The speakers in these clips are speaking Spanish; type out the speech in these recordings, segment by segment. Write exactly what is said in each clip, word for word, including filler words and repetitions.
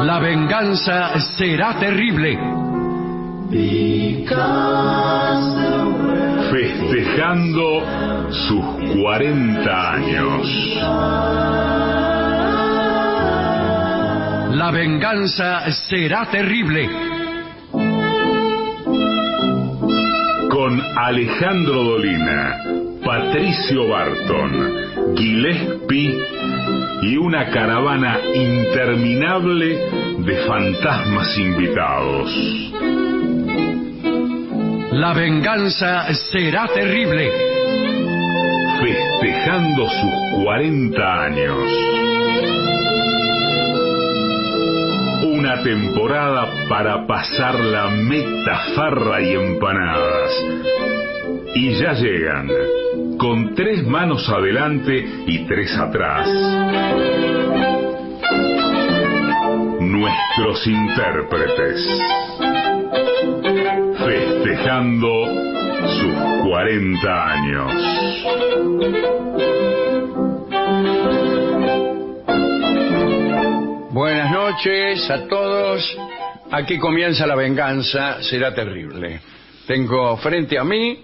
La venganza será terrible. Festejando sus cuarenta años. La venganza será terrible. Con Alejandro Dolina, Patricio Barton, Gillespie y una caravana interminable de fantasmas invitados. La venganza será terrible. Festejando sus cuarenta años. Una temporada para pasar la meta, farra y empanadas. Y ya llegan, con tres manos adelante y tres atrás, nuestros intérpretes. Festejando sus cuarenta años. Buenas noches a todos. Aquí comienza La venganza será terrible. Tengo frente a mí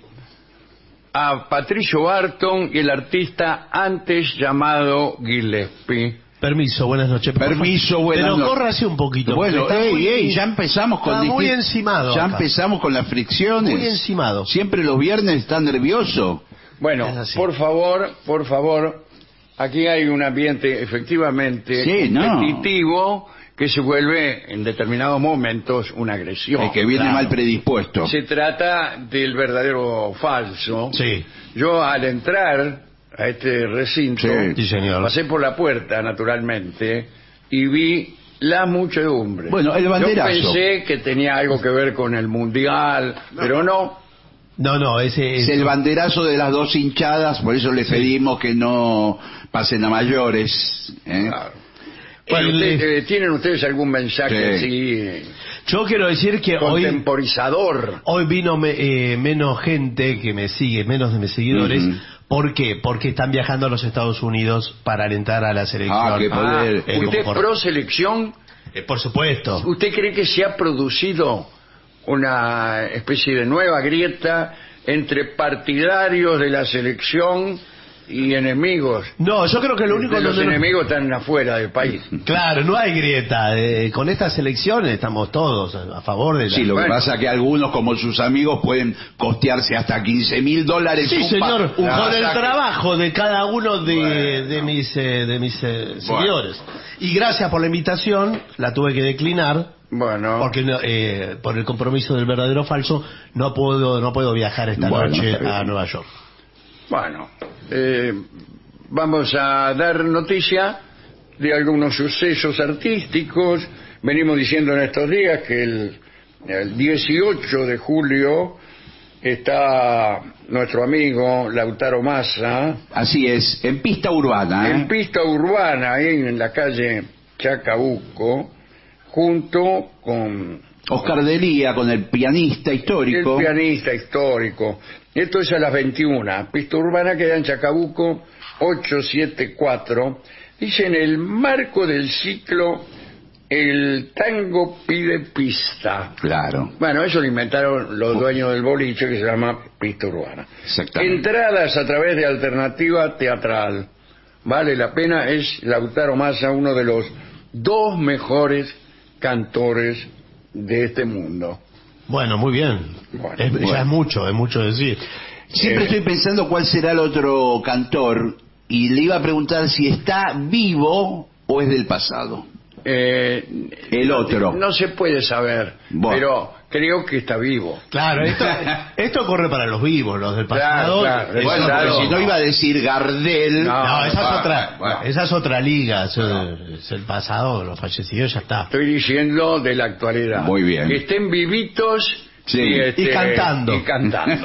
a Patricio Barton y el artista antes llamado Gillespie. Permiso, buenas noches. Permiso, buenas noches. Pero córrase un poquito. Bueno, ey, muy, ey, ya empezamos con... Está muy encimado Ya acá. empezamos con las fricciones. Muy encimado. Siempre los viernes está nervioso. Bueno, por favor, por favor, aquí hay un ambiente efectivamente Sí, no. competitivo que se vuelve en determinados momentos una agresión. El que viene Claro. mal predispuesto. Se trata del verdadero o falso. Sí. Yo al entrar a este recinto, Sí. Sí, señor. pasé por la puerta, naturalmente, y vi la muchedumbre. Bueno, el banderazo. Yo pensé que tenía algo que ver con el mundial, pero no. No, no, ese Es el banderazo de las dos hinchadas, por eso les pedimos que no pasen a mayores. ¿eh? Claro. Bueno, El- usted- eh, ¿tienen ustedes algún mensaje Sí. así eh, Yo quiero decir que hoy contemporizador? hoy vino me- eh, menos gente que me sigue, menos de mis seguidores. Ujú. ¿Por qué? Porque están viajando a los Estados Unidos para alentar a la selección. Ah, qué poder. Eh, ¿Usted como por- pro selección? Eh, por supuesto. ¿Usted cree que se ha producido una especie de nueva grieta entre partidarios de la selección y enemigos? No, yo creo que lo único De los donde no- enemigos están afuera del país. Claro, no hay grieta. Eh, con estas elecciones estamos todos a a favor de la... Sí, lo que Bueno. pasa es que algunos, como sus amigos, pueden costearse hasta quince mil dólares. Sí, un pa- señor, un con el pasaje. trabajo de cada uno de, Bueno. de mis, eh, de mis eh, seguidores. Y gracias por la invitación, la tuve que declinar, Bueno, porque no, eh, por el compromiso del verdadero o falso, no puedo, no puedo viajar esta Bueno, noche está bien. a Nueva York. bueno, eh, vamos a dar noticia de algunos sucesos artísticos. Venimos diciendo en estos días que el, el dieciocho de julio está nuestro amigo Lautaro Massa Así es, en pista urbana. ¿eh? en pista urbana, ahí en la calle Chacabuco, junto con Oscar Delía, con el pianista histórico. el pianista histórico. Esto es a las veintiuna. Pista urbana queda en Chacabuco ochocientos setenta y cuatro. Dice: en el marco del ciclo El tango pide pista. Claro, Bueno, eso lo inventaron los dueños del boliche, que se llama pista urbana. exactamente. Entradas a través de alternativa teatral. Vale la pena. Es Lautaro Massa, uno de los dos mejores cantores de este mundo. Bueno, muy bien. Bueno, Es- bueno. Ya es mucho, es mucho decir. Siempre Eh. estoy pensando cuál será el otro cantor y le iba a preguntar si está vivo o es del pasado. Eh, El otro. No se puede saber, Bueno. pero creo que está vivo. Claro, esto, esto corre para los vivos, los del pasado. Claro, claro. eso- Bueno, Claro. pero si no iba a decir Gardel. No, No, esa ah, es otra, bueno. esa es otra liga, eso es el pasado, los fallecidos ya está. Estoy diciendo de la actualidad. Muy bien. Que estén vivitos Sí. y, este, Y cantando. Y cantando.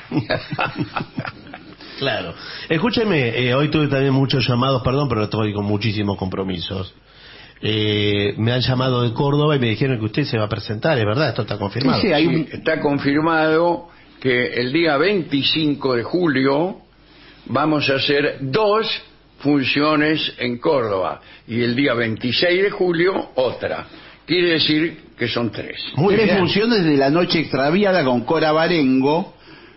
Claro. Escúcheme, eh, hoy tuve también muchos llamados, perdón, pero estoy con muchísimos compromisos. Eh, me han llamado de Córdoba y me dijeron que usted se va a presentar, es verdad, esto está confirmado. Sí, sí, hay un- Sí, está confirmado que el día veinticinco de julio vamos a hacer dos funciones en Córdoba y el día veintiséis de julio otra. Quiere decir que son tres. Muy tres bien. Funciones de La Noche Extraviada con Cora Barengo.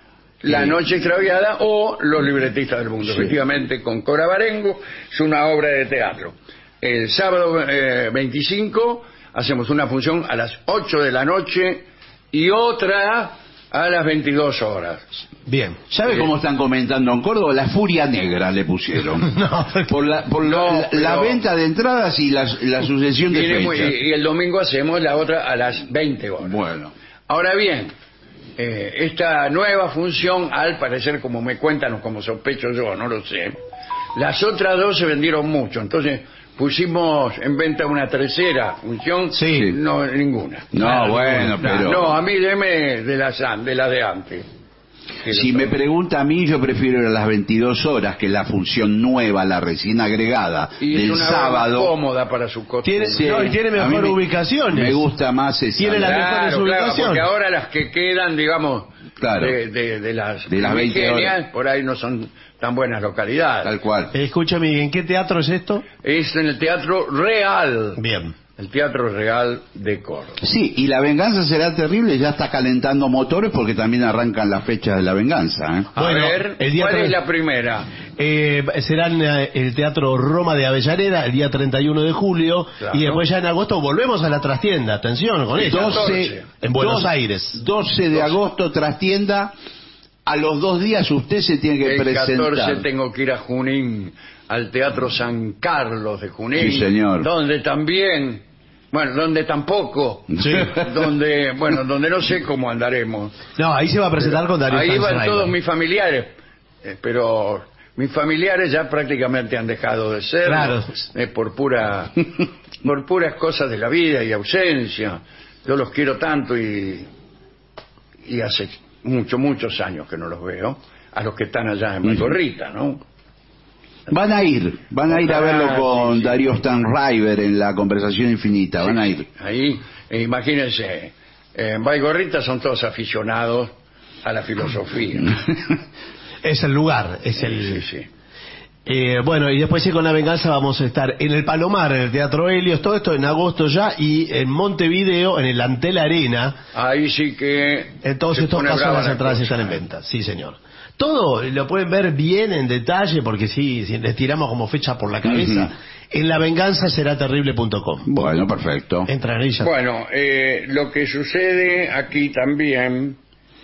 La eh. Noche Extraviada o Los Libretistas del Mundo. Sí. Efectivamente, con Cora Barengo es una obra de teatro. El sábado eh, veinticinco hacemos una función a las ocho de la noche y otra a las veintidós horas. Bien. ¿Sabe cómo están comentando en Córdoba? La furia negra le pusieron. No, por la, por no, la, la, la venta de entradas y la, la sucesión de fechas. Muy, y el domingo hacemos la otra a las veinte horas. Bueno. Ahora bien, eh, esta nueva función, al parecer, como me cuentan o como sospecho yo, no lo sé, las otras dos se vendieron mucho, entonces pusimos en venta una tercera función. Sí. No, ninguna. No, Nada, bueno, ninguna. pero... No, a mí deme de las de, la de antes. Si me pregunta a mí, yo prefiero ir a las veintidós horas, que la función nueva, la recién agregada y del es una sábado. Más cómoda para su costumbre. Tiene, sí, no, y tiene mejor ubicaciones. Me gusta más esa. Tiene las claro, mejores claro, ubicaciones. porque ahora las que quedan, digamos, claro, de, de, de las, de las veinte horas, por ahí no son tan buenas localidades. Tal cual. Eh, escúchame, ¿en qué teatro es esto? Es en el Teatro Real. Bien. El Teatro Real de Córdoba. Sí, y La Venganza Será Terrible ya está calentando motores porque también arrancan las fechas de La Venganza. ¿eh? A Bueno, ver, el día ¿cuál tre- es la primera? Eh, será en eh, el Teatro Roma de Avellaneda el día treinta y uno de julio. Claro. Y después ya en agosto volvemos a la trastienda. Atención con eso. doce. En Buenos doce, Aires. doce de agosto, trastienda. A los dos días usted se tiene que El presentar. catorce tengo que ir a Junín, al Teatro San Carlos de Junín. Sí, señor. Donde también, bueno, donde tampoco, Sí. donde, bueno, donde no sé cómo andaremos. No, ahí se va a presentar con Darío Ahí van Stanzreimer. todos mis familiares, eh, pero mis familiares ya prácticamente han dejado de ser, Claro. eh, por pura, por puras cosas de la vida y ausencia. Yo los quiero tanto y, y hace muchos, muchos años que no los veo, a los que están allá en Matorrita, ¿no? Van a ir, van a ir a verlo Ah, con sí, sí. Darío Stanzreimer en La Conversación Infinita, van a ir. Ahí, eh, imagínense, en Baigorrita son todos aficionados a la filosofía. Es el lugar, es Sí, el... sí, sí. Eh, bueno, y después sí, con La Venganza vamos a estar en el Palomar, en el Teatro Helios, todo esto en agosto ya, y en Montevideo, en el Antel Arena. Ahí sí que... En todos se estos pone casos brava las la entradas cosa. están en venta, sí señor. Todo lo pueden ver bien en detalle, porque sí, si les tiramos como fecha por la cabeza, Ujú. en la venganza será terrible punto com. Bueno, perfecto. Entran ahí ya. Bueno, eh, lo que sucede aquí también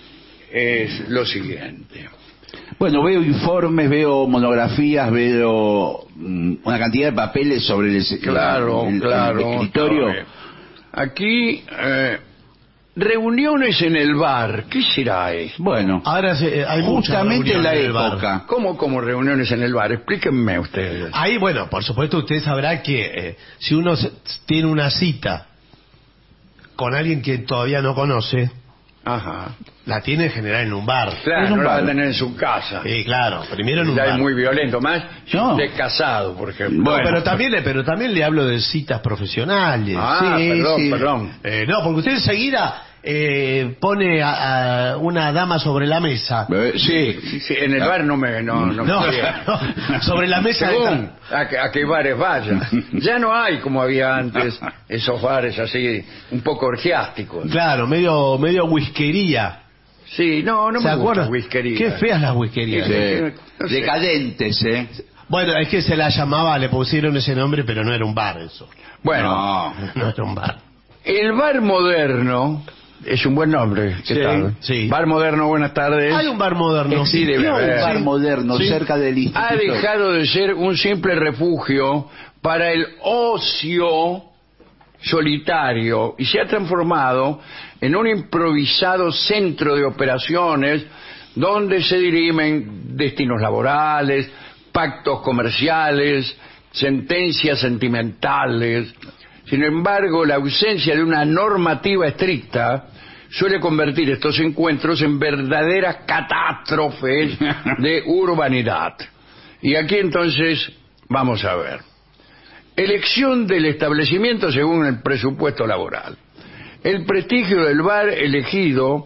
es lo siguiente. Bueno, veo informes, veo monografías, veo mm, una cantidad de papeles sobre el, Claro, el- el claro. escritorio. claro. Aquí, eh, reuniones en el bar, ¿qué será esto? Bueno, Ahora se- eh, hay muchas justamente en la reuniones en el bar. época. ¿Cómo como reuniones en el bar? Explíquenme ustedes. Ahí, bueno, por supuesto usted sabrá que eh, si uno se- tiene una cita con alguien que todavía no conoce, Ajá. la tiene en general en un bar. Claro, Es un no la va bar. a tener en su casa. Sí, claro, primero en un Ya bar. es muy violento, más si No. usted es casado, por ejemplo. No, Bueno. pero también, le- pero también le hablo de citas profesionales. Ah, sí, perdón, sí. perdón. Eh, no, porque usted enseguida eh, pone a, a una dama sobre la mesa. Eh, Sí, Sí, sí, en el bar no me... No, no, No, me- no, sobre la mesa de Según a, que- a qué bares vaya. Ya no hay, como había antes, esos bares así, un poco orgiásticos. Claro, medio medio whiskería. Sí, no, no ¿Se me gusta acuerdan? whiskería. Qué feas las whiskerías. Sí. sí. No sé. Decadentes, ¿eh? Bueno, es que se la llamaba, le pusieron ese nombre, pero no era un bar eso. Bueno, No. No era un bar. el bar moderno es un buen nombre. ¿Qué Sí, tal? sí. Bar moderno, buenas tardes. Hay un bar moderno. Sí, debe Existió haber. un bar Sí. moderno Sí. cerca del Ha instituto. dejado de ser un simple refugio para el ocio solitario y se ha transformado en un improvisado centro de operaciones donde se dirimen destinos laborales, pactos comerciales, sentencias sentimentales. Sin embargo, la ausencia de una normativa estricta suele convertir estos encuentros en verdaderas catástrofes de urbanidad. Y aquí entonces vamos a ver. Elección del establecimiento según el presupuesto laboral. El prestigio del bar elegido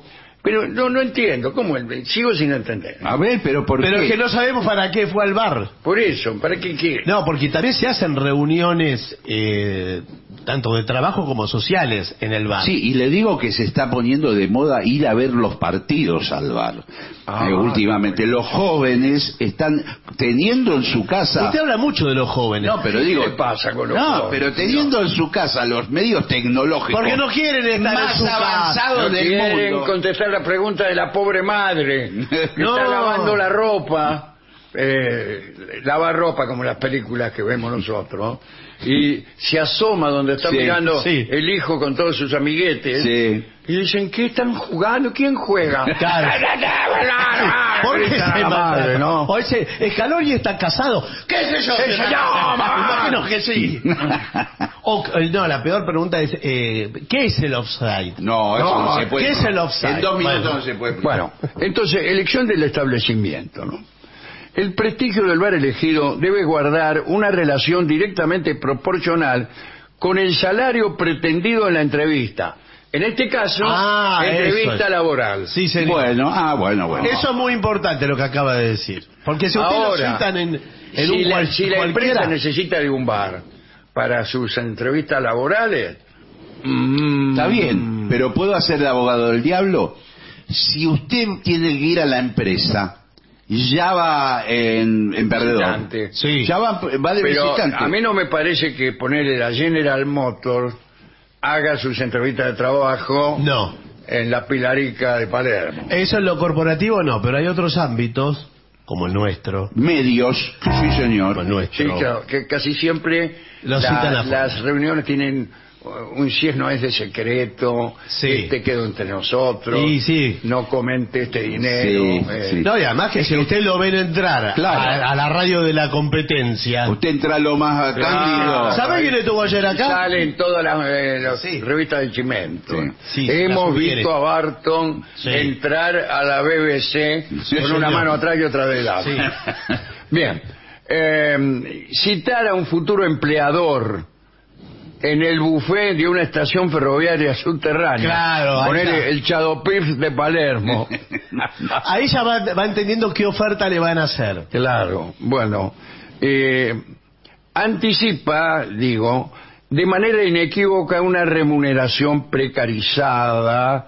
Pero no, no entiendo, ¿cómo? El, sigo sin entender. A ver, pero ¿por Pero qué? es que no sabemos para qué fue al bar. Por eso, ¿para qué quiere? No, porque también se hacen reuniones, eh, tanto de trabajo como sociales, en el bar. Sí, y le digo que se está poniendo de moda ir a ver los partidos al bar. Ah, Eh, últimamente, los jóvenes están teniendo en su casa... Usted habla mucho de los jóvenes. No, pero digo... ¿Qué le pasa con los No, jóvenes? pero teniendo en su casa los medios tecnológicos... Porque no quieren estar más en su casa. avanzados No del quieren mundo. contestar la pregunta de la pobre madre que No. está lavando la ropa, eh, lava ropa como las películas que vemos nosotros, y se asoma donde está Sí, mirando sí. el hijo con todos sus amiguetes, Sí. y dicen, ¿qué están jugando? ¿Quién juega? Claro. ¿Por qué Grita se la madre, ¿no? O ese Scaloni está casado. ¿Qué sé yo? ¿Qué sé yo, mamá? Imagino que sí. O, eh, no, la peor pregunta es, eh, ¿qué es el offside? No, eso no, No, se puede. ¿qué es el offside? En dos minutos Bueno. no se puede. Bueno, entonces, elección del establecimiento, ¿no? El prestigio del bar elegido debe guardar una relación directamente proporcional con el salario pretendido en la entrevista. En este caso, Ah, entrevista eso es. laboral. Sí, señor. Bueno, ah, bueno, bueno. Eso es muy importante lo que acaba de decir. Porque si usted lo Ahora, citan en, en si, un la, cual- si la cualquiera... empresa necesita de un bar para sus entrevistas laborales, mm, Está bien, pero ¿puedo hacer de abogado del diablo? Si usted tiene que ir a la empresa, ya va en, en perdedor. Visitante. Sí. Ya va, va de Pero visitante. a mí no me parece que ponerle la General Motors haga sus entrevistas de trabajo No. en la Pilarica de Palermo. Eso en lo corporativo no, pero hay otros ámbitos, como el nuestro. Medios, sí señor. Como el Sí, nuestro. claro, que casi siempre Lo la- citan a las reuniones tienen uh, un si es no es de secreto, Sí. este quedó entre nosotros, Sí, sí. no comente este dinero. Sí, eh. sí. No, y además que si usted lo ven entrar Claro. a, a la radio de la competencia... Usted entra lo más Claro. cándido. ¿Sabe quién estuvo ayer acá? Salen todas las, eh, las Sí. revistas del Chimento. Sí. Sí, Hemos las sugiere. visto a Barton Sí. entrar a la B B C Sí, con una señor. mano atrás y otra delante. Sí. Bien. Eh, citar a un futuro empleador en el buffet de una estación ferroviaria subterránea. Claro, ahí Ponerle está. el Chadopif de Palermo. Ahí ya va, va entendiendo qué oferta le van a hacer. Claro, bueno. eh, anticipa, digo, de manera inequívoca una remuneración precarizada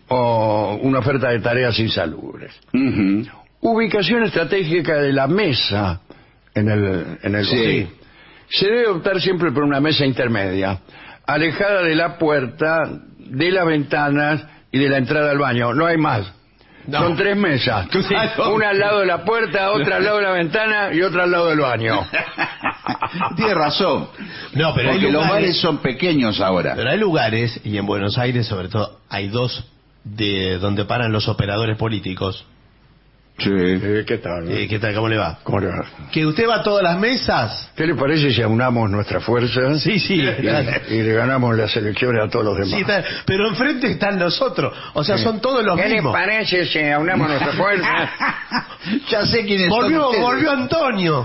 o una oferta de tareas insalubres. Ujú. Ubicación estratégica de la mesa en el, en el Sí. buffet. Se debe optar siempre por una mesa intermedia, alejada de la puerta, de las ventanas y de la entrada al baño. No hay más. No. Son tres mesas. Claro. Una al lado de la puerta, otra al lado de la ventana y otra al lado del baño. Tiene razón. No, pero hay Porque los lugares- bares son pequeños ahora. Pero hay lugares, y en Buenos Aires sobre todo, hay dos de donde paran los operadores políticos. Sí. Eh, ¿Qué tal? Eh, ¿Qué tal? ¿Cómo le va? ¿Cómo le va? Que usted va a todas las mesas. ¿Qué le parece si aunamos nuestras fuerzas Sí, sí. y, y le ganamos las elecciones a todos los demás? Sí, está- pero enfrente están los otros. O sea, son todos los ¿Qué le mismos. parece si aunamos nuestras fuerzas? Ya sé quiénes son Volvió, ustedes. volvió Antonio.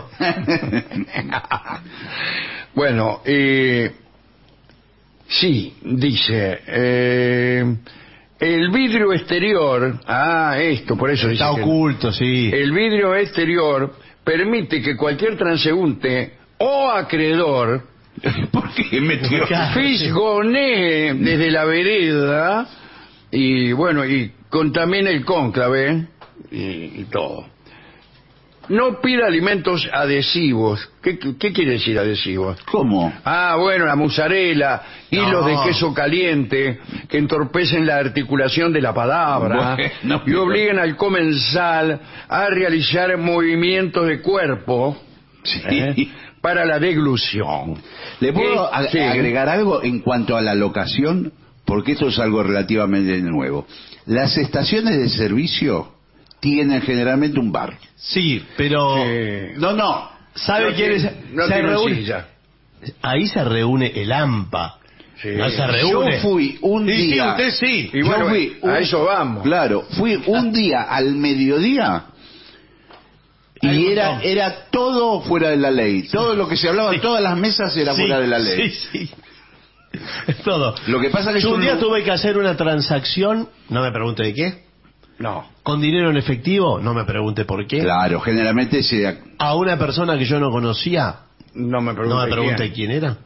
Bueno, eh, sí, dice, eh, el vidrio exterior, ah, esto, por eso dice Está que- oculto, sí. el vidrio exterior permite que cualquier transeúnte o acreedor ¿Por qué metió? Claro. fisgonee desde la vereda y bueno, y contamine el cónclave y, y todo. No pida alimentos adhesivos. ¿Qué, qué quiere decir adhesivos? ¿Cómo? Ah, bueno, la mozzarella, hilos No. de queso caliente que entorpecen la articulación de la palabra Bueno, y obliguen al comensal a realizar movimientos de cuerpo Sí. ¿eh? para la deglución. ¿Le puedo Eh, ag- sí. agregar algo en cuanto a la locación? Porque esto es algo relativamente nuevo. Las estaciones de servicio tienen generalmente un bar. Sí, pero... Sí. No, no. ¿Sabe No quién tiene- es? no se tiene reúne- silla. Ahí se reúne el AMPA. Sí. No se reúne. Yo fui un Sí, sí, día. usted sí. Y bueno, Yo fui a un- eso vamos. Claro, fui un día al mediodía Hay y un era montón. era todo fuera de la ley. Todo lo que se hablaba en todas las mesas era Sí, fuera de la ley. Sí, sí. Es todo. Lo que pasa es que Yo es un día lu- tuve que hacer una transacción, no me pregunte de qué, No. ¿Con dinero en efectivo? No me pregunte por qué. Claro, generalmente se... A una persona que yo no conocía, No me pregunte, no me pregunte quién. quién era.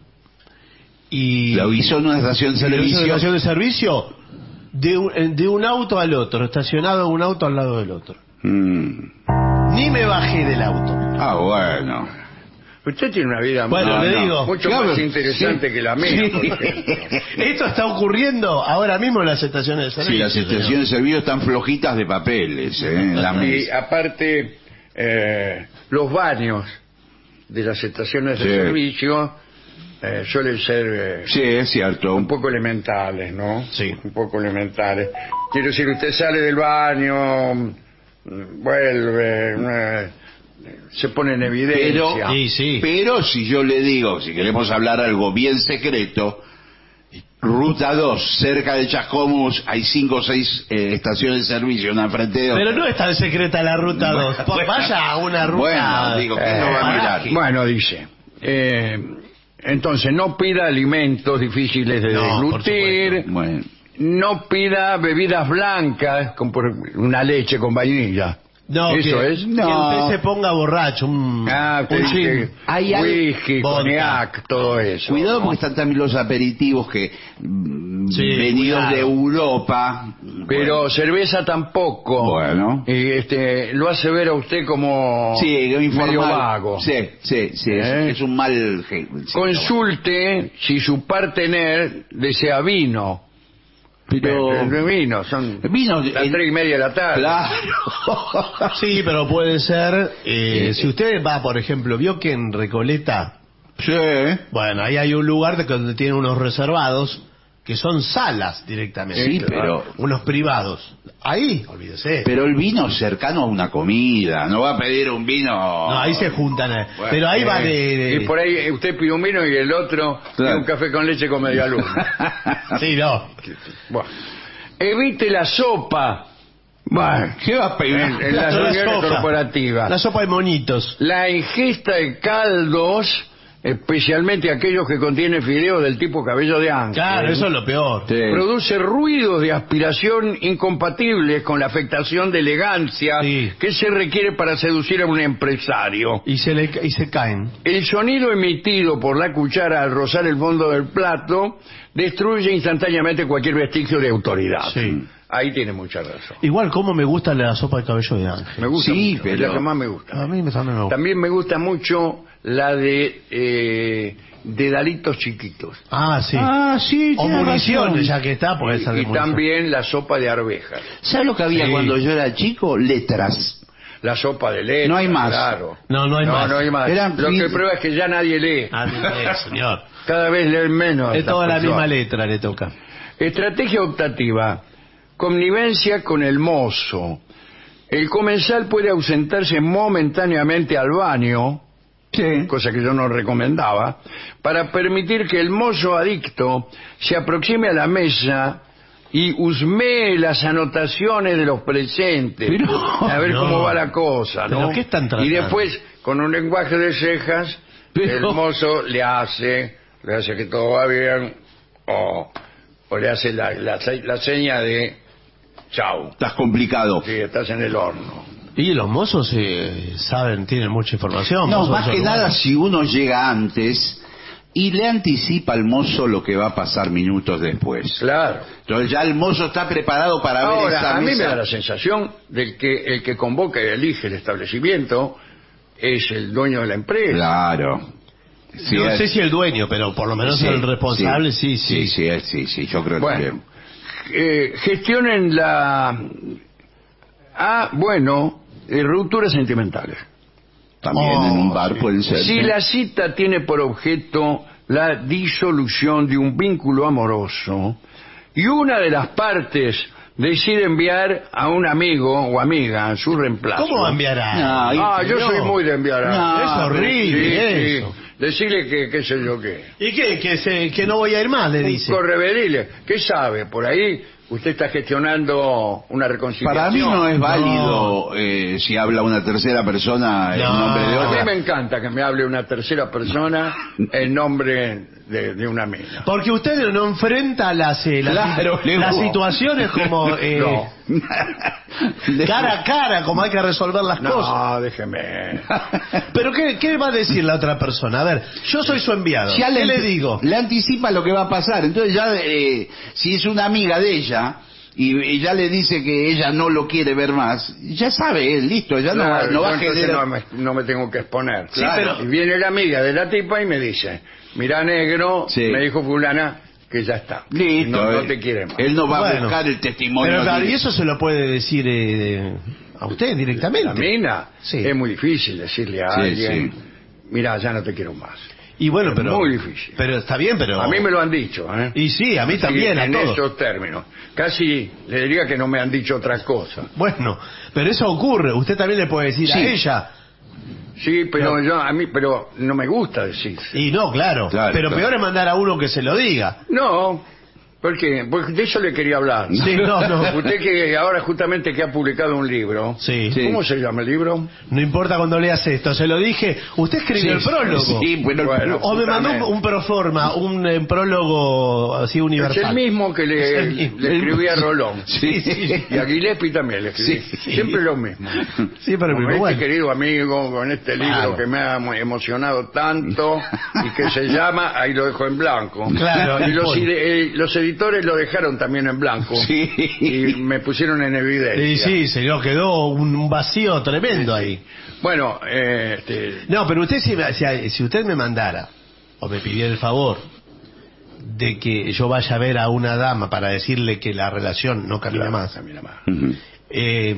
Y Lo hizo en una estación de ¿Lo hizo en servicio. una estación de servicio? De un, de un auto al otro, estacionado un auto al lado del otro. Mm. Ni me bajé del auto. Ah, bueno. Usted tiene una vida Bueno, muy- le no, digo. mucho Claro, más interesante sí. que la mía. Sí. por ejemplo. Esto está ocurriendo ahora mismo en las estaciones de servicio. Sí, las señor. estaciones de servicio están flojitas de papeles, ¿eh? En la Y mesa. aparte, eh, los baños de las estaciones de Sí. servicio eh, suelen ser eh, Sí, es cierto. un poco elementales, ¿no? Sí. Un poco elementales. Quiero decir, usted sale del baño, mm, vuelve, eh, se pone en Pero, evidencia. Sí, sí. pero si yo le digo, si queremos hablar algo bien secreto, Ruta dos, cerca de Chascomús, hay cinco o seis eh, estaciones de servicio, una frente de otra. Pero no es tan secreta la ruta dos. Bueno, Vaya a una ruta. bueno, digo, ¿quién Eh, no va a mirar? Bueno, dice. eh, entonces, no pida alimentos difíciles de No, por deglutir. supuesto. Bueno, No pida bebidas blancas, como por una leche con vainilla. No, Eso que, es. que No. usted se ponga borracho. Un, Ah, usted un dice gin. Hay algo- whisky, vodka. cognac, todo eso. cuidado ¿no? porque están también los aperitivos que mm, Sí, venidos cuidado. de Europa. Pero Bueno, cerveza tampoco. Bueno. Y este, lo hace ver a usted como sí, informal. medio vago. Sí, sí, sí, es- ¿Eh? es, un mal... sí, Consulte si su partener desea vino. Pero... Eh, eh, vino, son Vino... las en- tres y media de la tarde. Claro. Sí, pero puede ser. Eh, si usted va, por ejemplo, vio que en Recoleta, Sí. bueno, ahí hay un lugar de- donde tiene unos reservados que son salas directamente. Sí, pero- Unos privados. Ahí, olvídese. Pero el vino cercano a una comida, no va a pedir un vino... No, ahí se juntan. eh. Bueno, pero ahí va Eh, de. de- Y por ahí eh, usted pide un vino y el otro pide un café con leche con media luna. Sí, no. Bueno. Evite la sopa. Bueno, ¿Qué va a pedir? en, en las La reuniones sopa. corporativas. La sopa de monitos. La ingesta de caldos, especialmente aquellos que contienen fideos del tipo cabello de ángel, Claro, eso es lo peor. Sí. produce ruidos de aspiración incompatibles con la afectación de elegancia Sí. que se requiere para seducir a un empresario. Y se, le, y se caen. El sonido emitido por la cuchara al rozar el fondo del plato destruye instantáneamente cualquier vestigio de autoridad. Sí. Ahí tiene mucha razón. Igual, como me gusta la sopa de cabello de ángel. Me gusta Sí, mucho, es pero- la que más me gusta. A mí me- también me gusta. También me gusta mucho la de eh, dedalitos chiquitos. Ah, sí. Ah, sí, O tiene municiones, razón. ya que está, puede ser de Y munición. también la sopa de arvejas. ¿Sabes lo que había Sí. cuando yo era chico? Letras. La sopa de leche. No hay más. Claro. No, no hay no, más. No hay más. Eran Lo fin- que prueba es que ya nadie lee. Ah, no, eh, señor. Cada vez leen menos. Es estas toda la personas. misma letra le toca. Estrategia optativa. Connivencia con el mozo. El comensal puede ausentarse momentáneamente al baño, Sí. cosa que yo no recomendaba, para permitir que el mozo adicto se aproxime a la mesa y husmee las anotaciones de los presentes. Pero- a ver no. cómo va la cosa, ¿no? ¿Pero qué están tratando? Y después, con un lenguaje de cejas, Pero- el mozo le hace, le hace que todo va bien, o, o le hace la, la, la seña de chau. Estás complicado. Sí, estás en el horno. Y los mozos eh, saben, tienen mucha información. No, mozos más de que esos nada lugares. si uno llega antes y le anticipa al mozo lo que va a pasar minutos después. Claro. Entonces ya el mozo está preparado para ver esa Ahora, a mí me mesa. da la sensación de que el que convoca y elige el establecimiento es el dueño de la empresa. Claro. Sí, no es- sé si el dueño, pero por lo menos sí, el responsable, sí, sí. Sí, sí, es- sí, sí, yo creo Bueno, eh, gestionen la... Ah, bueno, eh, rupturas sentimentales. que también Oh, en un bar sí. pueden ser. Si sí. la cita tiene por objeto la disolución de un vínculo amoroso y una de las partes decide enviar a un amigo o amiga su reemplazo. ¿Cómo enviará? No, y- Ah, yo no. soy muy de enviar a... No, es horrible Sí, eso. sí. Decirle que qué sé yo qué. ¿Y qué? Que, se, que no voy a ir más, le dice. Un correverile. ¿Qué sabe? Por ahí usted está gestionando una reconciliación. Para mí no es válido eh, si habla una tercera persona en No. nombre de A mí otra. me encanta que me hable una tercera persona en nombre de, de una mina. Porque usted no enfrenta las, eh, las, Claro, las Leo. situaciones como eh, No. cara a cara, como hay que resolver las cosas. No, déjeme. Pero ¿qué, ¿qué va a decir la otra persona? A ver, yo soy su enviado. Ya ¿Qué le, le digo? Le anticipa lo que va a pasar. Entonces ya, eh, si es una amiga de ella y, y ya le dice que ella no lo quiere ver más, ya sabe, él, listo, ya no, va- Claro, no va yo a entonces generar... no me, no me tengo que exponer. Sí, pero- Y viene la amiga de la tipa y me dice, mira negro, Sí. me dijo fulana que ya está. Listo, no, no él- te quiere más. Él no va a Bueno, buscar el testimonio. Pero claro, de- y eso se lo puede decir eh, a usted directamente. La mina, Sí. es muy difícil decirle a Sí, alguien, sí. mira, ya no te quiero más. Y bueno, Es pero muy difícil. Pero está bien, pero A mí me lo han dicho, ¿eh? Y sí, a mí Sí, también, a en todos. esos términos. Casi le diría que no me han dicho otra cosa. Bueno, pero eso ocurre. Usted también le puede decir Sí. a ella. Sí, pero No. yo a mí, pero no me gusta decir. Y no, claro. Claro, pero claro. peor es mandar a uno que se lo diga. No, porque, porque de eso le quería hablar. Sí, no, no. Usted que ahora justamente que ha publicado un libro. Sí. Sí. ¿Cómo se llama el libro? No importa cuando leas esto, se lo dije. Usted escribió el prólogo. Sí, bueno, el- Bueno. O me mandó un, justamente. un proforma, un eh, prólogo así Es universal. el mismo que Es le, el mismo. le escribí a Rolón. Sí, sí. Y a Gillespie también le escribí. Sí, sí. Siempre lo mismo. Sí, pero Con mismo, este bueno. querido amigo, con este libro Claro. que me ha mo- emocionado tanto y que se llama, ahí lo dejo en blanco. Claro, Y y los, pone. ide- eh, los editores lo dejaron también en blanco. Sí. Y me pusieron en evidencia. Y sí, se lo quedó un, un vacío tremendo ahí. Bueno, eh, este, No, pero usted si, me- si, si usted me mandara o me pidiera el favor de que yo vaya a ver a una dama para decirle que la relación no camina claro, más, camina más. Ujú. eh,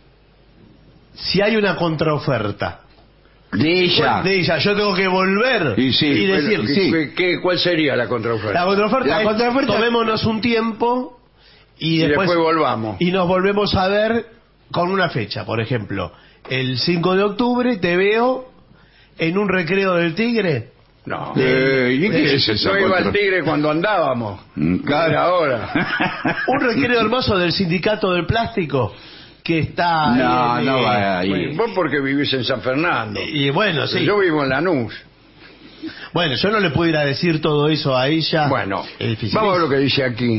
si hay una contraoferta De ella. de ella, yo tengo que volver Y sí, y bueno, decir, ¿Qué- sí. qué- qué- ¿Cuál sería la contraoferta? la contraoferta La es, contraoferta- tomémonos un tiempo y, Y después, después volvamos. y nos volvemos a ver con una fecha, por ejemplo, el cinco de octubre te veo en un recreo del Tigre. No. Eh, ¿y qué es esa Yo iba al contra- Tigre cuando andábamos. Mm, claro. Era ahora. Un recreo hermoso del sindicato del plástico que está No, en, no eh, va ahí. Bueno, vos porque vivís en San Fernando. y bueno, sí. Yo vivo en Lanús. Bueno, yo no le pudiera decir todo eso a ella. Bueno, Es difícil. vamos a lo que dice aquí.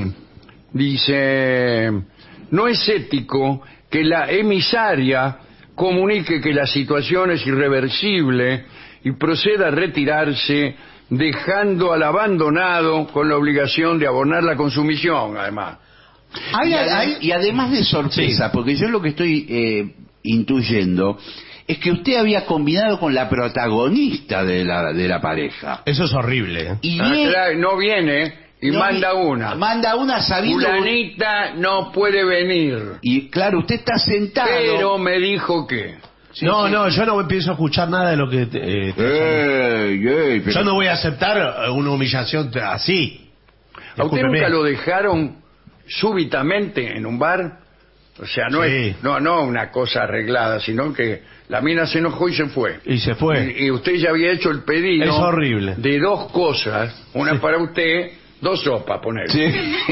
Dice, no es ético que la emisaria comunique que la situación es irreversible y proceda a retirarse dejando al abandonado con la obligación de abonar la consumición, además. Hay- y, ade- hay- y además de sorpresa, Sí. porque yo lo que estoy eh, intuyendo es que usted había combinado con la protagonista de la, de la pareja. Eso es horrible. ¿eh? Y Ah, bien- claro, no viene y no manda vi- una. Manda una sabiendo... Fulanita no puede venir, Y claro, usted está sentado... pero me dijo que... Sí, no, sí. no, yo no empiezo a escuchar nada de lo que... te- eh, te- Ey, ey, pero- Yo no voy a aceptar una humillación así. ¿A usted Discúlpeme. nunca lo dejaron súbitamente en un bar? O sea, no Sí. es no no una cosa arreglada, sino que la mina se enojó y se fue. Y se fue. Y, y usted ya había hecho el pedido Es horrible. de dos cosas, una Sí. para usted, dos sopas, poner. Sí.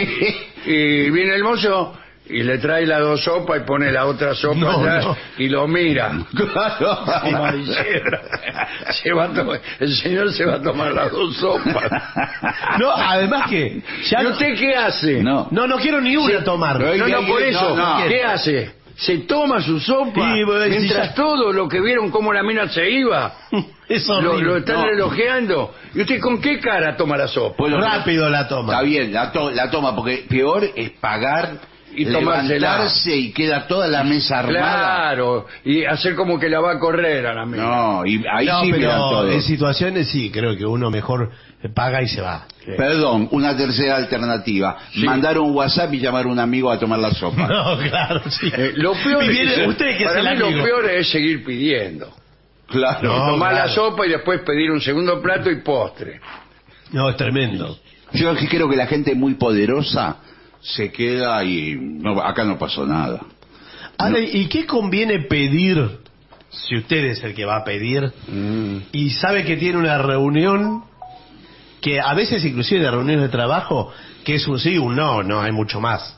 Y viene el mozo y le trae las dos sopas y pone la otra sopa No, allá no. y lo mira. Claro. Como diciendo, se va a tomar- el señor se va a tomar las dos sopas. No, además que... Ya ¿Y no, usted qué hace? No. no, no quiero ni una Sí. tomar. Pero- No, no, ¿Qué- por qué- eso. no, no. ¿Qué hace? Se toma su sopa Y, bueno, y mientras ya- todo lo que vieron cómo la mina se iba Es lo, horrible. lo están No. relojeando. ¿Y usted con qué cara toma la sopa? Pues lo- Rápido la toma. Está bien, la, to- la toma, porque peor es pagar Y y tomársela. levantarse y queda toda la mesa armada. Claro, y hacer como que la va a correr a la mina. No, y ahí No, sí me dan pero todo. en situaciones sí, creo que uno mejor paga y se va. Perdón, una tercera alternativa. Sí. Mandar un WhatsApp y llamar a un amigo a tomar la sopa. No, claro, sí. Eh, lo peor Y viene es, usted que es para el mí amigo. lo peor es seguir pidiendo. Claro. No. Tomar claro. la sopa y después pedir un segundo plato y postre. No, es tremendo. Yo es que creo que la gente muy poderosa se queda y no, acá no pasó nada. Ahora, ¿y qué conviene pedir si usted es el que va a pedir Mm. y sabe que tiene una reunión que a veces inclusive de reuniones de trabajo que es un sí, un no, no hay mucho más?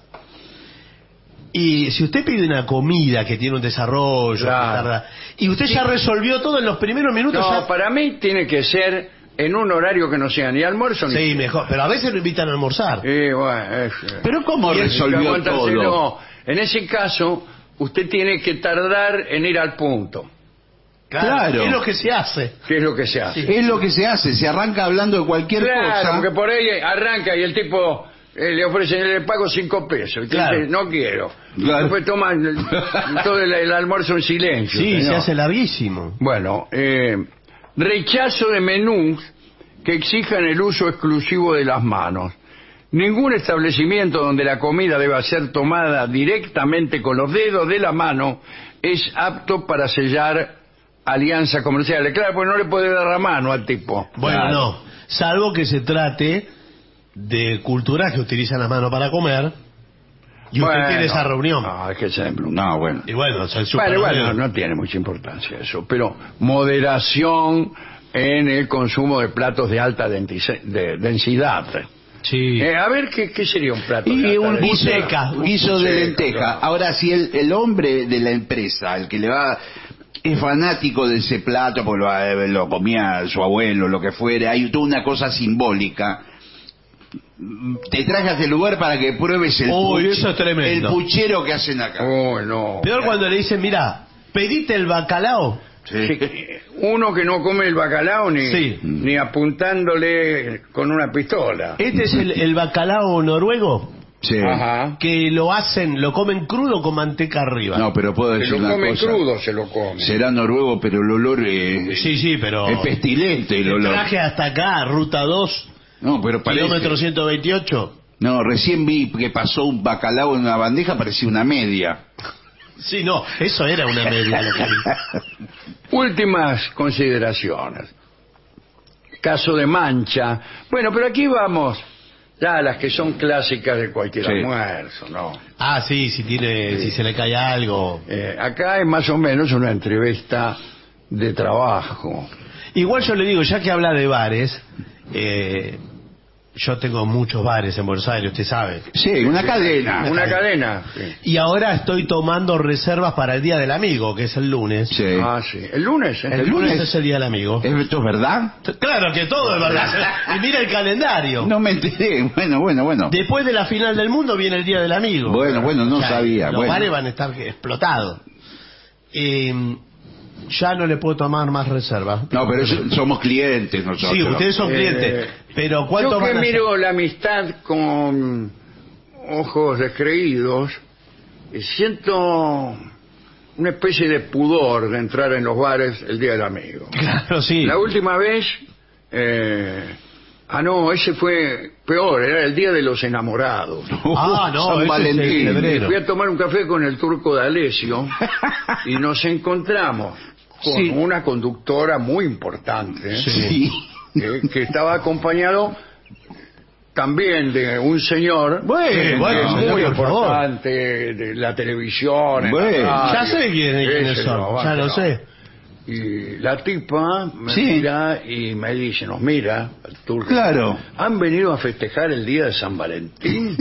Y si usted pide una comida que tiene un desarrollo, Claro. que tarda, y usted ya resolvió todo en los primeros minutos, No, ya- para mí tiene que ser en un horario que no sea ni almuerzo ni... Sí, mejor. Pero a veces lo invitan a almorzar. Sí, bueno, es, Pero ¿cómo y es- resolvió aguántaselo. todo? En ese caso, usted tiene que tardar en ir al punto, Claro. Es lo que se hace. que es lo que se hace. Es lo que se hace, se arranca hablando de cualquier Claro, cosa. porque por ahí arranca y el tipo eh, le ofrece, le pago cinco pesos. Y usted Claro. dice, no quiero. Claro. Después toma el- todo el, el almuerzo en silencio. Sí, señor. se hace larguísimo. Bueno, eh, rechazo de menús que exijan el uso exclusivo de las manos. Ningún establecimiento donde la comida deba ser tomada directamente con los dedos de la mano es apto para sellar alianzas comerciales. Claro, porque no le puede dar la mano al tipo. Bueno, Claro. no. Salvo que se trate de culturas que utilizan la mano para comer. Y usted Bueno, tiene esa reunión. No, es que se No, bueno. Y bueno, se chupa Bueno, los bueno, dedos. no tiene mucha importancia eso, pero moderación en el consumo de platos de alta dentice- de densidad. Sí. Eh, a ver, ¿qué, qué sería un plato de Y alta un guiso, densidad? guiso de Buceca, lenteja. claro. Ahora, si el, el hombre de la empresa, el que le va, es fanático de ese plato, porque lo, lo comía su abuelo, lo que fuere, hay toda una cosa simbólica. Te traje a este lugar para que pruebes el, Uy, eso es tremendo. el puchero que hacen acá. Oh, no. Peor cuando le dicen, mira, pedite el bacalao. Sí. Sí, uno que no come el bacalao ni, Sí. ni apuntándole con una pistola. Este es el, el bacalao noruego, Sí. Ajá. que lo hacen, lo comen crudo con manteca arriba. No, pero puedo Se decir lo una come cosa. crudo, se lo come. Será noruego, pero el olor eh, Sí, sí, pero... es pestilente el el olor. traje hasta acá, ruta dos, No, pero parece. kilómetro ciento veintiocho. No, recién vi que pasó un bacalao en una bandeja, parecía una media. Sí, no, eso era una media lo que vi. Últimas consideraciones. Caso de mancha. Bueno, pero aquí vamos ya a las que son clásicas de cualquier Sí. almuerzo, ¿no? Ah, sí, si tiene, si se le cae algo. Eh, acá es más o menos una entrevista de trabajo. Igual yo le digo, ya que habla de bares, eh, yo tengo muchos bares en Buenos Aires, usted sabe. Sí, una cadena. Una cadena. Sí. Y ahora estoy tomando reservas para el Día del Amigo, que es el lunes. Sí. Ah, sí. El lunes, ¿eh? El, El lunes, lunes. es el Día del Amigo. ¿Es- ¿Esto es verdad? Claro que todo es verdad. Y mira el calendario. No me enteré. Bueno, bueno, bueno. Después de la final del mundo viene el Día del Amigo. Bueno, bueno, no O sea, sabía. Los Bueno. bares van a estar explotados. Eh, ya no le puedo tomar más reservas. No, pero eso- somos clientes nosotros. Sí, ustedes son Eh, clientes. Pero ¿cuánto Yo que van a hacer? miro la amistad con ojos descreídos, eh, siento una especie de pudor de entrar en los bares el Día del Amigo. Claro, sí. La última vez, eh, ah no, ese fue peor, era el Día de los Enamorados. Ah, no, San ese es Valentín. en febrero. Fui a tomar un café con el turco de Alessio y nos encontramos con Sí. una conductora muy importante, Sí. eh, que estaba acompañado también de un señor Bueno, eh, bueno, muy señor, por favor. importante de la televisión, en la Bueno. radio. Ya sé quién- quiénes Ese son, no, ya lo no. sé. Y la tipa me Sí. mira y me dice, nos mira, el turco, Claro. ¿han venido a festejar el día de San Valentín?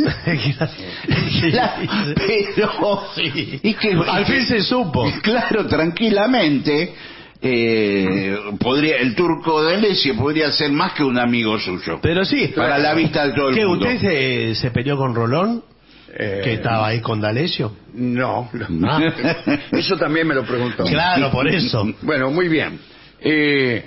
La- pero Sí. y que Al fin se supo. claro, tranquilamente eh, podría el turco de Alessio podría ser más que un amigo suyo. Pero sí. Para la vista de todo el ¿Qué, mundo. usted se, se peleó con Rolón? Eh, Que estaba ahí con D'Alessio. No, no. Ah. Eso también me lo preguntó. Claro, por eso. Bueno, muy bien. Eh,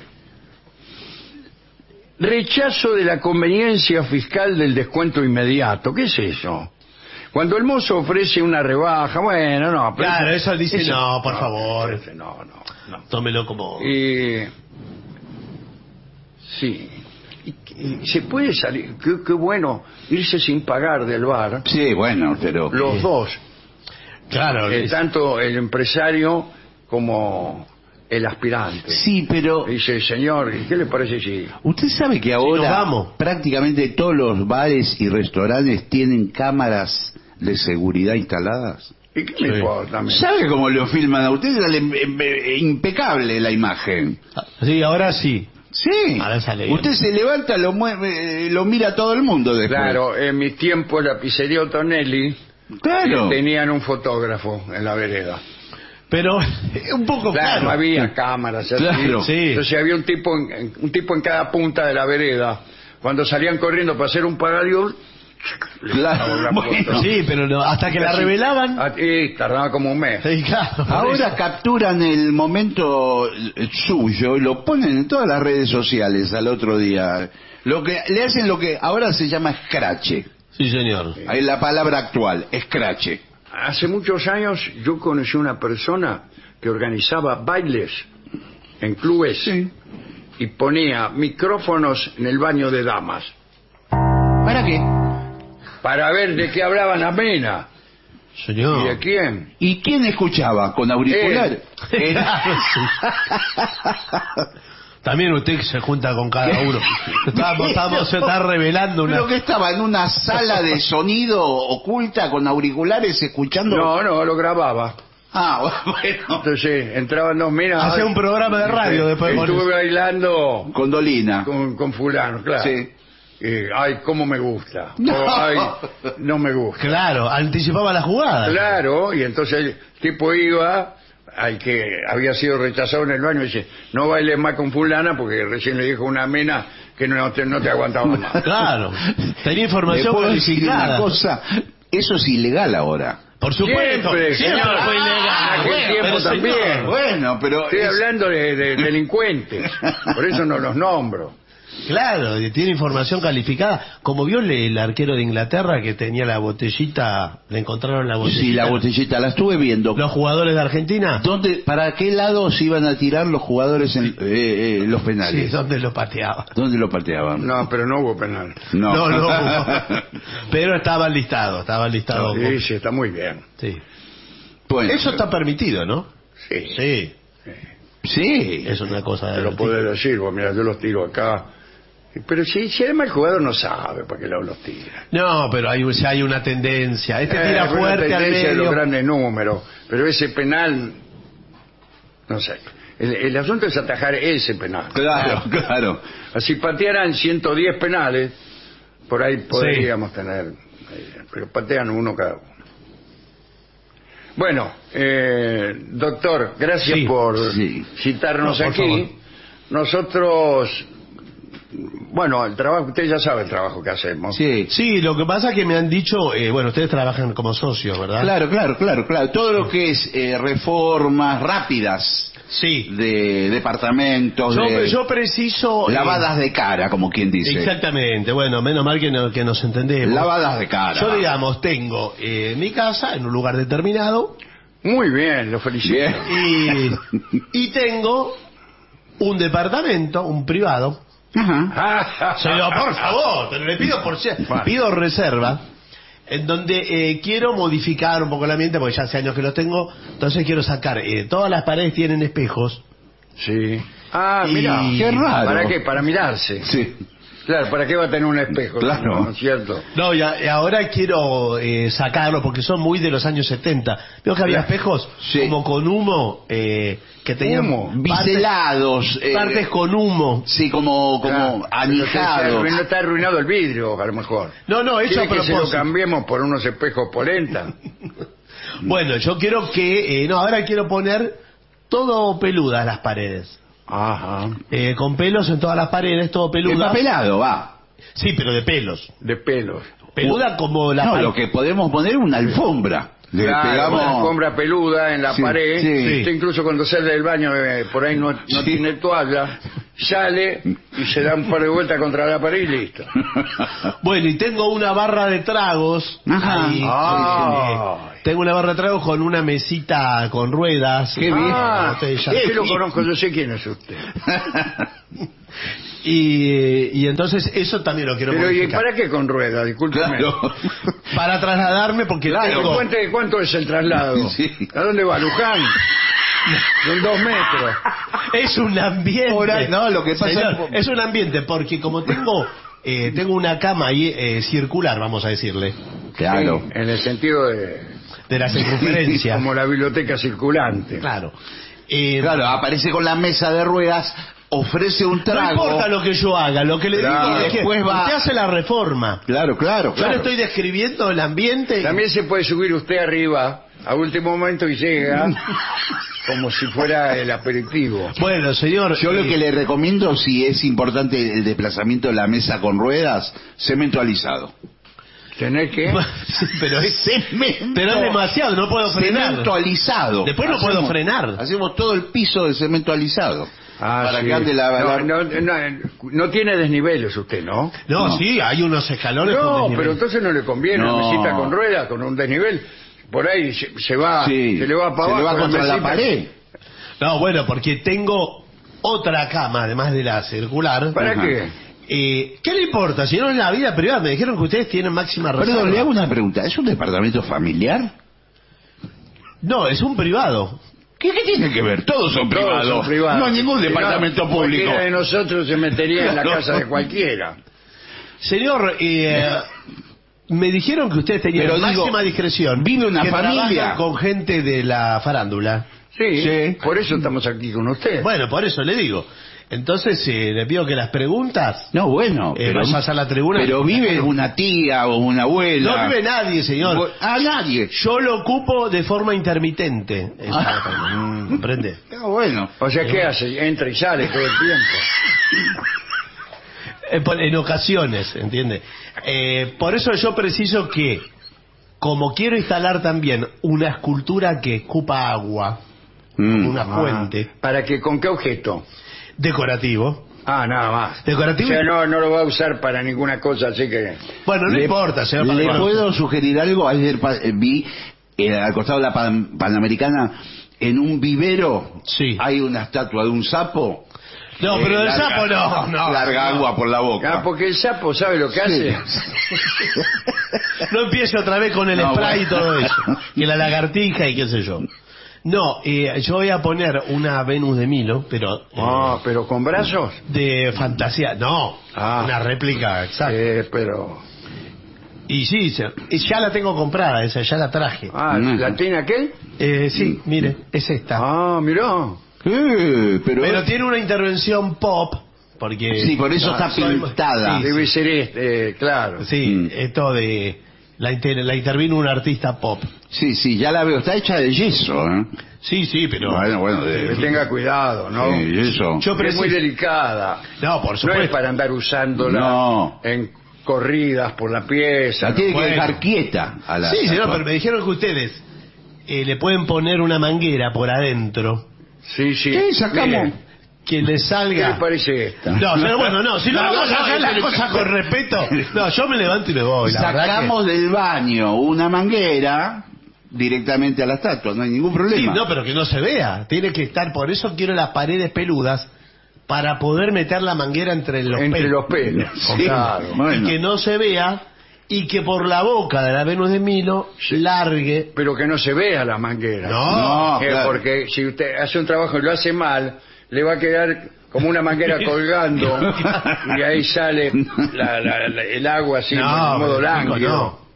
rechazo de la conveniencia fiscal del descuento inmediato. ¿Qué es eso? Cuando el mozo ofrece una rebaja, bueno, no. pero Claro, eso dice, no, por favor. ese No, no, no. Tómelo como... Eh, sí. Y, y se puede salir, qué, qué bueno, irse sin pagar del bar, Sí, bueno, pero los dos, Claro. eh, es- tanto el empresario como el aspirante. sí, pero Dice, señor, ¿y qué le parece si...? usted sabe que nos ahora vamos. prácticamente todos los bares y restaurantes tienen cámaras de seguridad instaladas. ¿Y qué me Sí. importa? Me- ¿Sabe cómo lo filman a usted? Sale im- im- impecable la imagen. Sí, ahora sí. Sí. Ahora sale bien. Usted se levanta, lo mueve, eh, lo mira todo el mundo después. Claro, en mis tiempos la pizzería Otonelli Claro. tenían un fotógrafo en la vereda. Pero un poco Claro, claro. no había cámaras. así. Claro. Sí. Entonces había un tipo en, en- un tipo en cada punta de la vereda. Cuando salían corriendo para hacer un pagadiol, Claro, la bueno. foto. Sí, pero no, hasta que la Casi- revelaban. Ah, y tardaba como un mes. Sí, claro, por Ahora eso. capturan el momento eh, suyo y lo ponen en todas las redes sociales al otro día. Lo que le hacen lo que ahora se llama escrache. Sí, señor. Ahí la palabra actual, escrache. Hace muchos años yo conocí una persona que organizaba bailes en clubes Sí. y ponía micrófonos en el baño de damas ¿Para qué? para ver de qué hablaban las minas y de Señor. quién. ¿Y quién escuchaba? ¿Con auricular? Era- Claro, sí. También usted se junta con cada uno. Estamos, estamos, se está revelando una... Creo que estaba en una sala de sonido oculta con auriculares escuchando. No, no, lo grababa. Ah, bueno. Entonces entraban dos minas. Hacía un programa de radio después. Estuve bailando Con Dolina. con, con fulano, claro. Sí. Eh, ay, cómo me gusta. No. O, ay, no me gusta. Claro, anticipaba la jugada. Claro, y entonces el tipo iba al que había sido rechazado en el baño y dice, no bailes más con fulana porque recién le dijo una mena que no te, no te aguantaba más. Claro. Tenía ¿Le información puedo decir una calificada. cosa? Eso es ilegal ahora. Por supuesto. Siempre, Siempre señor. fue ilegal. En aquel Bueno, tiempo pero también. señor, Bueno, pero Estoy es- hablando de, de delincuentes, por eso no los nombro. Claro, y tiene información calificada. Como vio el, el arquero de Inglaterra que tenía la botellita, le encontraron la botellita. Sí, la botellita la estuve viendo. Los jugadores de Argentina. ¿Dónde, ¿Para qué lado se iban a tirar los jugadores en eh, eh, los Sí, penales? donde lo pateaban. ¿Dónde lo pateaban? No, pero no hubo penal. No, No, no. Pero estaba listado, estaba listado. Sí, sí, está muy bien. Sí. Bueno, Eso está permitido, ¿no? Sí, Sí. sí. Es una cosa te lo de... puedo decir, vos, mira, yo los tiro acá. Pero si, si además el jugador no sabe para qué lado los tira. No, pero hay, si hay una tendencia. Este tira Eh, una fuerte al tendencia de los medio. grandes números, pero ese penal, no sé. El, el asunto es atajar ese penal. Claro, claro. Así patearan ciento diez penales, por ahí podríamos tener, eh, pero patean uno cada uno. Bueno, eh, doctor, gracias Sí, por sí. citarnos No, por aquí. favor. Nosotros, bueno, el trabajo, usted ya sabe el trabajo que hacemos. Sí. Sí, lo que pasa es que me han dicho, eh, bueno, ustedes trabajan como socios, ¿verdad? Claro, claro, claro, claro. Todo lo que es eh, reformas rápidas Sí. de departamentos, Yo, de yo preciso... eh, lavadas de cara, como quien dice. Exactamente, bueno, menos mal que, no- que nos entendemos. Lavadas de cara. Yo, digamos, tengo eh, mi casa en un lugar determinado Muy bien, lo felicito. Bien. y, y tengo un departamento, un privado. Ajá. Señor, por favor, pero le pido por si- Vale. pido reserva, en donde eh, quiero modificar un poco el ambiente, porque ya hace años que lo tengo, entonces quiero sacar, eh, todas las paredes tienen espejos. Sí. Ah, Y- mira. Qué raro. ¿Para qué? Para mirarse. Sí. Claro, ¿para qué va a tener un espejo? Claro. ¿No es cierto? No, y, a- y ahora quiero eh, sacarlo porque son muy de los años setenta. Veo que había Claro. espejos Sí. como con humo, eh, que tenían Humo. partes, Biselados. eh, partes con humo. Sí, como, como Claro. anijados. Pero no está arruinado el vidrio, a lo mejor. No, no, hecho a ¿Quiere que se lo propósito. cambiemos por unos espejos polenta? Bueno, yo quiero que, eh, no, ahora quiero poner todo peludas las paredes. Ajá. Eh, con pelos en todas las paredes, todo peluda. Empapelado, va. Sí, pero de pelos. De pelos. Peluda como la No, pared. lo que podemos poner es una alfombra. Le Claro, pegamos... una alfombra peluda en la Sí, pared. sí. Usted incluso cuando sale del baño, eh, por ahí no, no Sí. tiene toalla, sale y se da un par de vueltas contra la pared y listo. Bueno, y tengo una barra de tragos. Ajá. ahí, Ay. eh, tengo una barra de tragos con una mesita con ruedas. Qué bien. Ah, Ustedes ya- yo lo conozco, yo sé quién es usted. Y, y entonces eso también lo quiero Pero ¿y modificar. para qué con rueda? Discúlpeme. Claro. Para trasladarme porque Claro, tengo... cuente cuánto es el traslado. Sí. ¿A dónde va? ¿Luján? Son dos metros. Es un ambiente. Ahora, no, lo que pasa Señor, es- es un ambiente porque como tengo eh, tengo una cama ahí eh, circular, vamos a decirle, Claro. Sí, en el sentido de... de la circunferencia. Como la biblioteca circulante. Claro. Eh, Claro, aparece con la mesa de ruedas, ofrece un No trago. importa lo que yo haga, lo que le Claro. digo es que Después va- usted hace la reforma. Claro, claro, Yo claro. le estoy describiendo el ambiente. También se puede subir usted arriba a último momento y llega como si fuera el aperitivo. Bueno, señor... Yo lo eh, que le recomiendo, si es importante el desplazamiento de la mesa con ruedas, cemento alisado. ¿Tenés que? sí, pero es... Cemento. Pero es demasiado, no puedo frenar. Cemento alisado. Después no puedo frenar. Hacemos todo el piso de cemento alisado. Ah, para sí. que ande la, la- No, no, no, no tiene desniveles usted, ¿no? No, No. sí, hay unos escalones con No, desnivel. pero entonces no le conviene No. una mesita con ruedas, con un desnivel. Por ahí se, se va, Sí. se le va para Se le abajo va contra la mesita. pared. No, bueno, porque tengo otra cama, además de la circular. ¿Para Ajá. qué? Eh, ¿Qué le importa? Si no es la vida privada, me dijeron que ustedes tienen máxima reserva. Perdón, le hago una pregunta. ¿Es un departamento familiar? No, es un privado. ¿Qué, qué tiene que ver? Todos son Todos privados. son privados. No hay ningún Si no, departamento público. Cualquiera de nosotros se metería en la No. casa de cualquiera. Señor, eh, me dijeron que ustedes tenían Pero digo, máxima discreción. vive una que familia. trabajan con gente de la farándula. Sí, Sí. por eso estamos aquí con usted. Bueno, por eso le digo. Entonces, eh, le pido que las preguntas... No, bueno. Eh, vayas a la tribuna. Pero vive una tía o una abuela. No vive nadie, señor. A nadie. Yo lo ocupo de forma intermitente. Ah. ¿Comprende? Ah, bueno. O sea, ¿qué hace? Entra y sale todo el tiempo. Eh, por- En ocasiones, ¿entiende? Eh, por eso yo preciso que, como quiero instalar también una escultura que escupa agua, Mm. una Ah, fuente, ¿para qué? ¿Con qué objeto? decorativo. Ah, nada más. Decorativo. O sea, no, no lo va a usar para ninguna cosa, así que... Bueno, no Le- importa, señor. ¿Le Palermo. puedo sugerir algo? Ayer pa- eh, vi eh, al costado de la Pan- Panamericana, en un vivero, Sí. hay una estatua de un sapo. No, Eh, pero el larga- sapo no, no. Larga no. agua por la boca. Ah, porque el sapo sabe lo que hace. No empiece otra vez con el No, spray y bueno. todo eso. Y la lagartija y qué sé yo. No, eh, yo voy a poner una Venus de Milo, pero... eh, Ah, pero con brazos. de fantasía. No, Ah. una réplica exacta. Eh, pero... Y sí, se- y ya la tengo comprada, esa, ya la traje. Ah, Mm. ¿la tiene aquel? Eh, sí, mire, es esta. Ah, mirá. Eh, pero Pero tiene una intervención pop, porque... Sí, por eso está soy- pintada. Sí, Debe ser este, eh, claro. sí, Mm. esto de... La, inter- la intervino un artista pop. sí, sí, ya la veo. Está hecha de yeso, ¿eh? Sí, sí, pero... Bueno, bueno, de, Que tenga cuidado, ¿no? Sí, yeso. Yo Porque es muy preciso- delicada. No, por No es supuesto. para andar usándola No. en corridas por la pieza. La tiene que Bueno. dejar quieta a la Sí, señor, estatua. pero me dijeron que ustedes eh, le pueden poner una manguera por adentro Sí, sí. ¿Qué sacamos? Mire, que le ¿qué salga... le parece esta? No, señor, bueno, no, si no, No, vamos no, a hacer no, las no, cosas no. con respeto. No, yo me levanto y me voy, la verdad Sacamos del baño una manguera directamente a la estatua, no hay ningún que... Sí, problema. no, pero que no se vea. Tiene que estar, por eso quiero las paredes peludas, para poder meter la manguera entre los Entre pelos. los pelos. Sí, Claro. bueno. Y que no se vea, y que por la boca de la Venus de Milo largue... Pero que no se vea la manguera. No, Eh, claro. Porque si usted hace un trabajo y lo hace mal, le va a quedar como una manguera colgando y ahí sale la- la- la- el agua así de modo pero, lánguido. chico, no.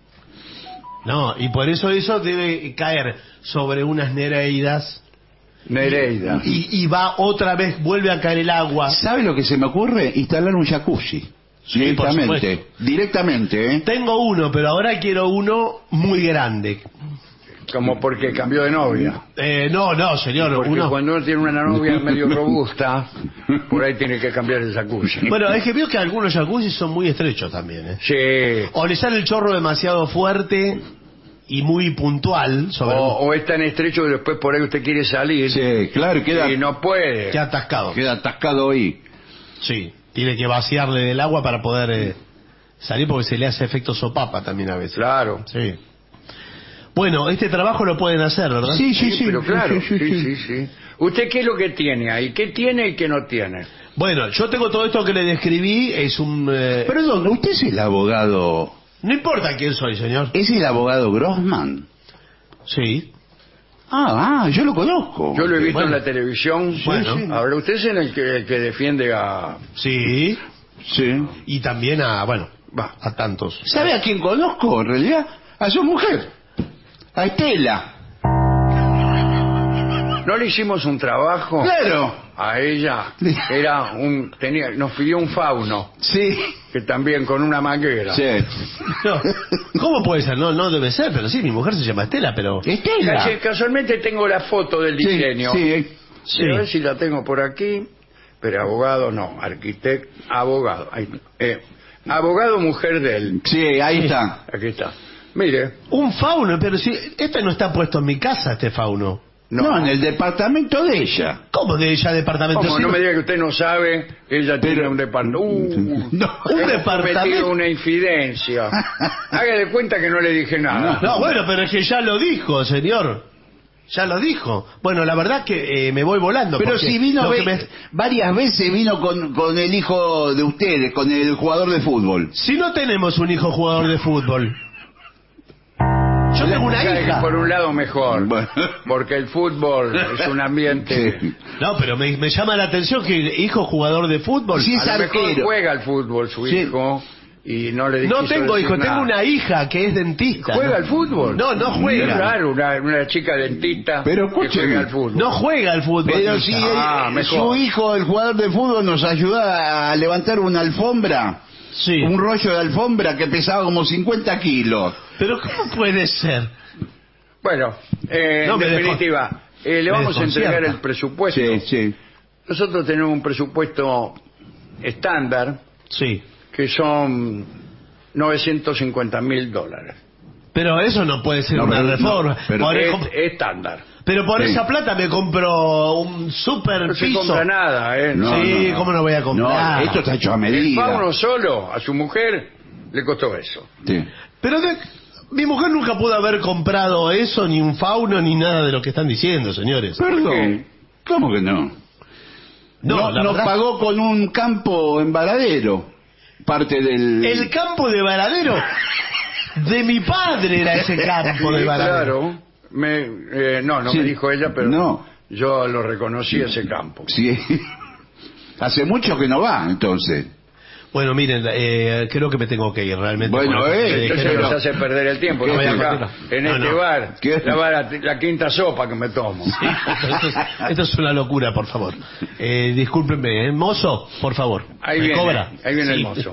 No, y por eso eso debe caer sobre unas nereidas Nereida. y, y va otra vez, vuelve a caer el agua. ¿Sabe lo que se me ocurre? Instalar un jacuzzi. Sí, directamente. por supuesto. Directamente, ¿eh? Tengo uno, pero ahora quiero uno muy grande. Como porque cambió de novia. Eh, no, no, señor, Porque uno... cuando uno tiene una novia medio robusta, por ahí tiene que cambiar el jacuzzi. Bueno, es que veo que algunos jacuzzi son muy estrechos también, ¿eh? Sí. O le sale el chorro demasiado fuerte y muy puntual sobre O, o es tan estrecho que después por ahí usted quiere salir Sí, claro, queda, y no puede. queda atascado. queda atascado ahí. Sí, tiene que vaciarle del agua para poder eh, salir porque se le hace efecto sopapa también a veces. Claro. Sí. Bueno, este trabajo lo pueden hacer, ¿verdad? Sí, sí, sí. Pero claro, sí, sí, sí, sí, sí. sí. ¿Usted qué es lo que tiene ahí? ¿Qué tiene y qué no tiene? Bueno, yo tengo todo esto que le describí, es un... eh, Perdón, ¿usted es el abogado... no importa quién soy, señor. ¿Es el abogado Grossman? Sí. Ah, ah, yo lo conozco. Yo lo he visto Bueno. en la televisión. Bueno. Sí, sí. Ahora usted es el que, el que defiende a... Sí. Sí. Y también a, bueno, Va. a tantos. ¿Sabe a quién conozco, en realidad? A su mujer. A Estela. no le hicimos un trabajo Claro. a ella. Era un, tenía, nos pidió un fauno, Sí. que también con una manguera. Sí. No. ¿Cómo puede ser? No, no debe ser, pero sí, mi mujer se llama Estela, pero... Estela. Casi- Casualmente tengo la foto del diseño. Sí, sí. Sí. A ver si la tengo por aquí. Pero abogado no, arquitecto, abogado. Ahí, eh, abogado mujer de él. Sí, ahí está. Aquí está. Mire. Un fauno, pero si este no está puesto en mi casa, este fauno. No, No, en el departamento de ella. ¿Cómo de ella departamento? ¿Cómo? Si No me diga que usted no sabe que ella tiene un departamento. Uh, No, un hemos departamento. cometido una infidencia. Hágale cuenta que no le dije nada. No, bueno, pero es que ya lo dijo, señor. Ya lo dijo. Bueno, la verdad que eh, me voy volando. Pero porque si vino lo ve- que me- varias veces vino con, con el hijo de ustedes, con el jugador de fútbol. Si no tenemos un hijo jugador de fútbol. Yo tengo una Sabe que hija. por un lado mejor, Bueno. porque el fútbol es un ambiente. Sí. No, pero me, me llama la atención que hijo jugador de fútbol. Sí, es A lo mejor arquero. juega al fútbol su Sí. hijo y no le No quiso tengo decir hijo, nada. tengo una hija que es dentista. ¿Juega ¿no? al fútbol? No, no juega. Es raro, una, una chica dentista Pero que escúcheme, juega al fútbol. No juega al fútbol. Pero mi si hija. Ah, eh, mejor. su hijo, el jugador de fútbol, nos ayuda a levantar una alfombra, Sí. un rollo de alfombra que pesaba como cincuenta kilos. Pero ¿cómo puede ser? Bueno, eh, No, en me definitiva, eh, le me vamos a entregar desconcierta. el presupuesto. Sí, sí. Nosotros tenemos un presupuesto estándar Sí. que son novecientos cincuenta mil dólares. Pero eso no puede ser No, una pero- reforma. no, pero- Por- Es estándar. pero por Sí. esa plata me compro un super No se piso. compra nada, ¿eh? No, Sí, no, no. ¿cómo no voy a comprar? No, esto está hecho a El medida. fauno solo, a su mujer, le costó eso. Sí. Pero de- mi mujer nunca pudo haber comprado eso, ni un fauno, ni nada de lo que están diciendo, señores. Perdón. ¿Cómo que no? No, No, la nos verdad- pagó con un campo en Varadero. Parte del... El campo de Varadero. De mi padre era ese campo de Sí, Varadero. claro. Me, eh, no, no Sí. me dijo ella, pero No. yo lo reconocí ese campo. Sí. Hace mucho que no va, entonces. Bueno, miren, eh, creo que me tengo que ir realmente. Bueno, Por lo que eh, me Entonces dijeron. nos hace perder el tiempo. ¿Qué? Yo estoy No, acá, no, en no, este no. bar, ¿Qué? la, bar- la quinta sopa que me tomo. Esto es, esto es una locura, por favor. Eh, discúlpenme, ¿eh? Mozo, por favor. Ahí ¿Me viene, cobra? ahí viene el Sí. mozo.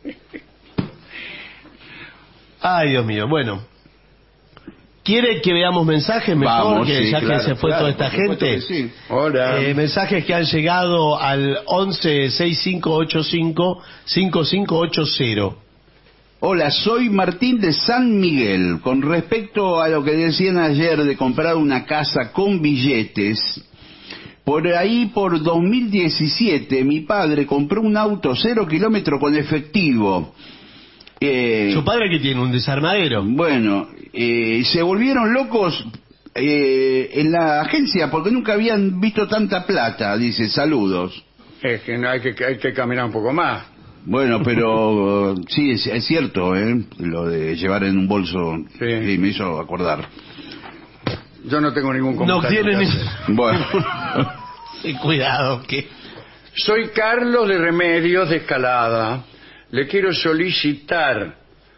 Ay, Dios mío, bueno. ¿Quiere que veamos mensajes mejor? Vamos, que sí, ya claro, que se fue claro, toda esta por supuesto gente. que sí. Hola. Eh, mensajes que han llegado al once sesenta y cinco ochenta y cinco cincuenta y cinco ochenta. Hola, soy Martín de San Miguel. Con respecto a lo que decían ayer de comprar una casa con billetes, por ahí por dos mil diecisiete mi padre compró un auto cero kilómetro con efectivo. Eh, Su padre que tiene un desarmadero. Bueno, eh, se volvieron locos eh, en la agencia porque nunca habían visto tanta plata, dice, saludos. Es que no hay que, hay que caminar un poco más. Bueno, pero sí, es, es cierto, ¿eh? Lo de llevar en un bolso, Sí. sí, me hizo acordar. Yo no tengo ningún No comentario tiene que ni... hacer. Bueno, Sí, cuidado, que... Soy Carlos de Remedios de Escalada. Le quiero solicitar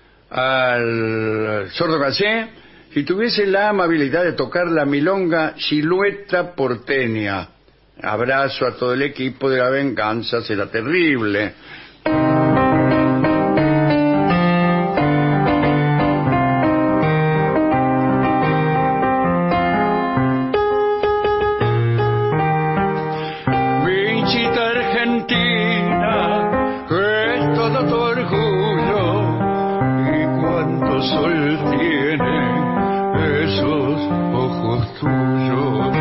al sordo Caché si tuviese la amabilidad de tocar la milonga Silueta Porteña. Abrazo a todo el equipo de La Venganza Será Terrible. Vinchita Argentina, que es todo tu orgullo, y cuánto sol tiene esos ojos tuyos.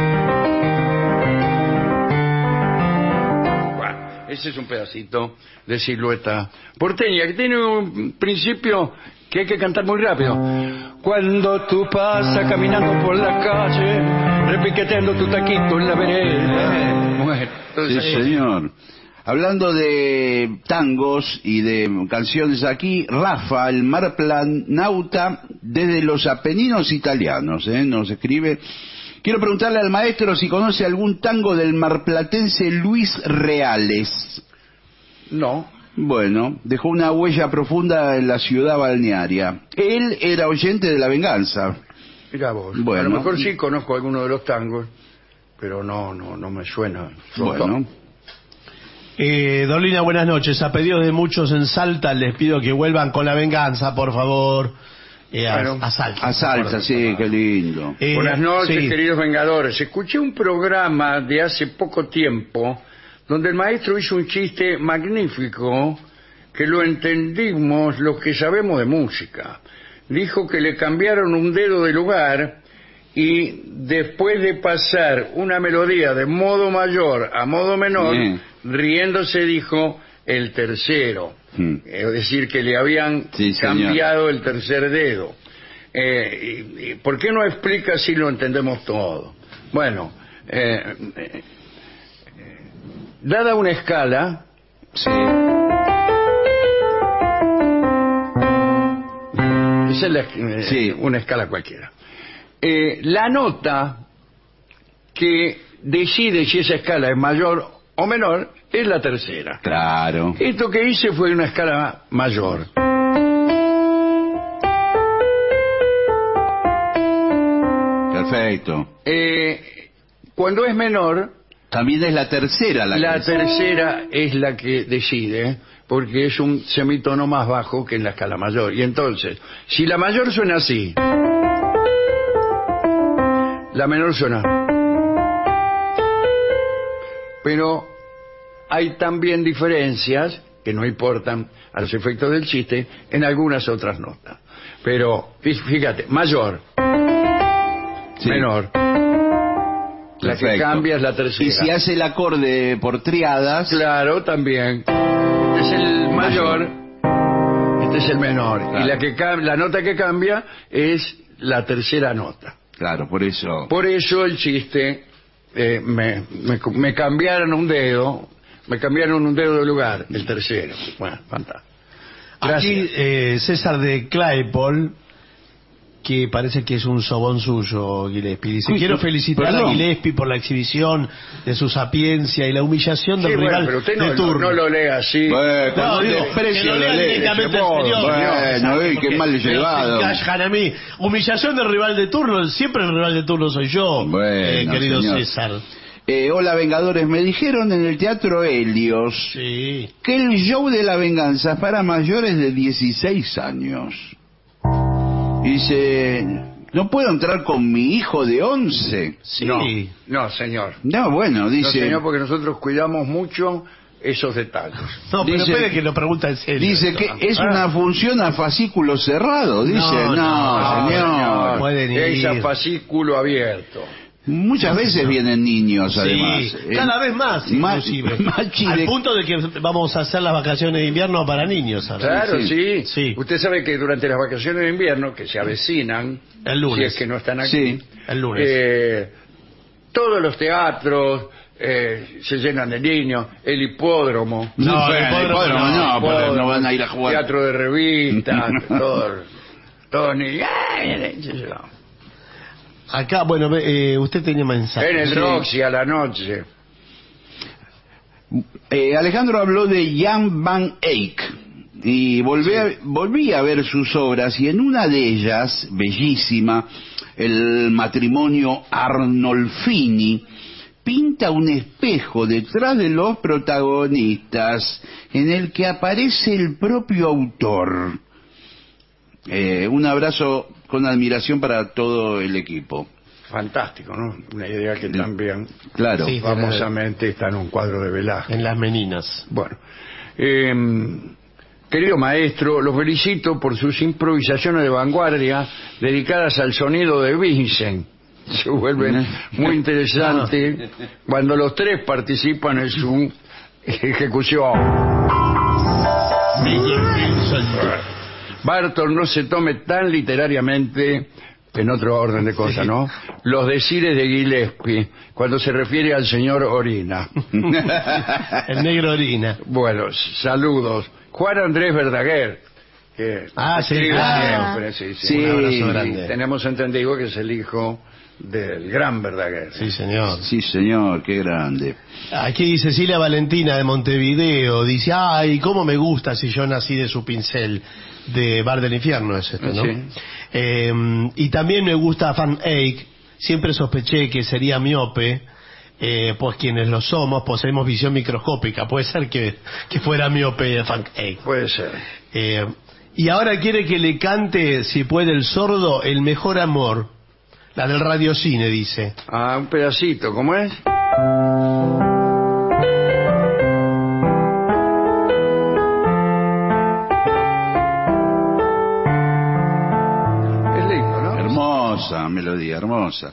Bueno, ese es un pedacito de Silueta Porteña, que tiene un principio que hay que cantar muy rápido. Cuando tú pasas caminando por la calle, repiqueteando tu taquito en la vereda. Bueno, sí, entonces, señor. Hablando de tangos y de canciones aquí, Rafa, el marplanauta desde los Apeninos italianos, ¿eh? Nos escribe. Quiero preguntarle al maestro si conoce algún tango del marplatense Luis Reales. no. Bueno, dejó una huella profunda en la ciudad balnearia. Él era oyente de La Venganza. Mira vos. Bueno. A lo mejor sí conozco alguno de los tangos, pero no, no, no me suena. Bueno. Eh, Dolina, buenas noches. A pedido de muchos en Salta, les pido que vuelvan con La Venganza, por favor. Eh, a, Bueno, a Salta. A Salta, sí, qué lindo. Eh, Buenas noches, sí. queridos Vengadores. Escuché un programa de hace poco tiempo donde el maestro hizo un chiste magnífico que lo entendimos los que sabemos de música. Dijo que le cambiaron un dedo de lugar y después de pasar una melodía de modo mayor a modo menor, Bien. riéndose dijo el tercero. Hmm. Es decir, que le habían Sí, señor. cambiado el tercer dedo. Eh, y- y ¿Por qué no explica si lo entendemos todo? Bueno, eh, eh, dada una escala, Sí. esa es la- eh, Sí. una escala cualquiera. Eh, la nota que decide si esa escala es mayor o menor es la tercera. Claro. Esto que hice fue una escala mayor. Perfecto. Eh, cuando es menor, También es la tercera la, la que... tercera es la que decide, porque es un semitono más bajo que en la escala mayor. Y entonces, si la mayor suena así, la menor suena. Pero hay también diferencias que no importan a los efectos del chiste en algunas otras notas. Pero, fí- fíjate, mayor, Sí. menor. La que Perfecto. cambia es la tercera. Y si hace el acorde por triadas... Claro, también. Este es el mayor, este es el menor. Claro. Y la que cam- la nota que cambia es la tercera nota. Claro, por eso... Por eso el chiste, eh, me, me, me cambiaron un dedo, me cambiaron un dedo de lugar, el tercero. Bueno, fantástico. Gracias. Aquí eh, César de Claypole, que parece que es un sobón suyo, Gillespie. Dice, Uy, quiero no, felicitar perdón. a Gillespie por la exhibición de su sapiencia y la humillación del Sí, bueno, rival pero usted de no, turno. no lo lea así. Bueno, con No, un digo, desprecio que lo lo lea lee. directamente de al modo. señor. Bueno, Exacto, uy, qué porque- mal pero llevado. se encajan a mí. Humillación del rival de turno, siempre el rival de turno soy yo, Bueno, eh, querido señor. César. Eh, hola, Vengadores. Me dijeron en el Teatro Helios Sí. que el show de La Venganza es para mayores de dieciséis años. Dice, no puedo entrar con mi hijo de once. Sí. No, no, señor. No, bueno, No, dice... señor, porque nosotros cuidamos mucho esos detalles. No, pero Dice- espere que lo pregunta en serio. Dice que es una función a fascículo cerrado. Dice, no, no, señor. señor. Pueden Es a ir. fascículo abierto. Muchas veces vienen niños, Sí, además. Eh, cada vez más, más- inclusive. más chile- Al punto de que vamos a hacer las vacaciones de invierno para niños. ahora. Claro, sí. sí. Sí. Usted sabe que durante las vacaciones de invierno, que se avecinan, El lunes. si es que no están aquí, Sí, el lunes. eh, todos los teatros eh, se llenan de niños, el hipódromo, No, el el hipódromo hipódromo no, no, porque hipódromo, no van a ir a jugar. teatro de revistas, todos, todos niños. Acá, bueno, ve, eh, usted tenía mensaje. En el Sí. Roxy a la noche. Eh, Alejandro habló de Jan van Eyck y volví, a, volví a ver sus obras y en una de ellas, bellísima, el matrimonio Arnolfini, pinta un espejo detrás de los protagonistas en el que aparece el propio autor. Eh, un abrazo con admiración para todo el equipo. Fantástico, ¿no? Una idea que también Claro. Sí. famosamente está en un cuadro de Velázquez. En las meninas. Bueno, eh, querido maestro, lo felicito por sus improvisaciones de vanguardia dedicadas al sonido de Vincent. Se vuelven muy interesantes cuando los tres participan en su ejecución. Barton no se tome tan literariamente, en otro orden de cosas, ¿no? Los decires de Gillespie cuando se refiere al señor Orina. El negro orina. Bueno, saludos. Juan Andrés Verdaguer, que Ah, sí, escribe claro. siempre, sí, sí. Sí, Un abrazo sí, grande. Tenemos entendido que es el hijo del gran Verdaguer. Sí, señor. Sí, señor, qué grande. Aquí Cecilia Valentina de Montevideo dice, ay, cómo me gusta si yo nací de su pincel, de Bar del Infierno es esto, ¿no? Sí. Eh, y también me gusta Van Eyck, siempre sospeché que sería miope, eh, pues quienes lo somos poseemos visión microscópica. Puede ser que, que fuera miope Frank Eyck. Puede ser. Eh, y ahora quiere que le cante, si puede el sordo, El mejor amor. La del radiocine, dice. Ah, un pedacito, ¿cómo es? Es lindo, ¿no? Hermosa melodía, hermosa.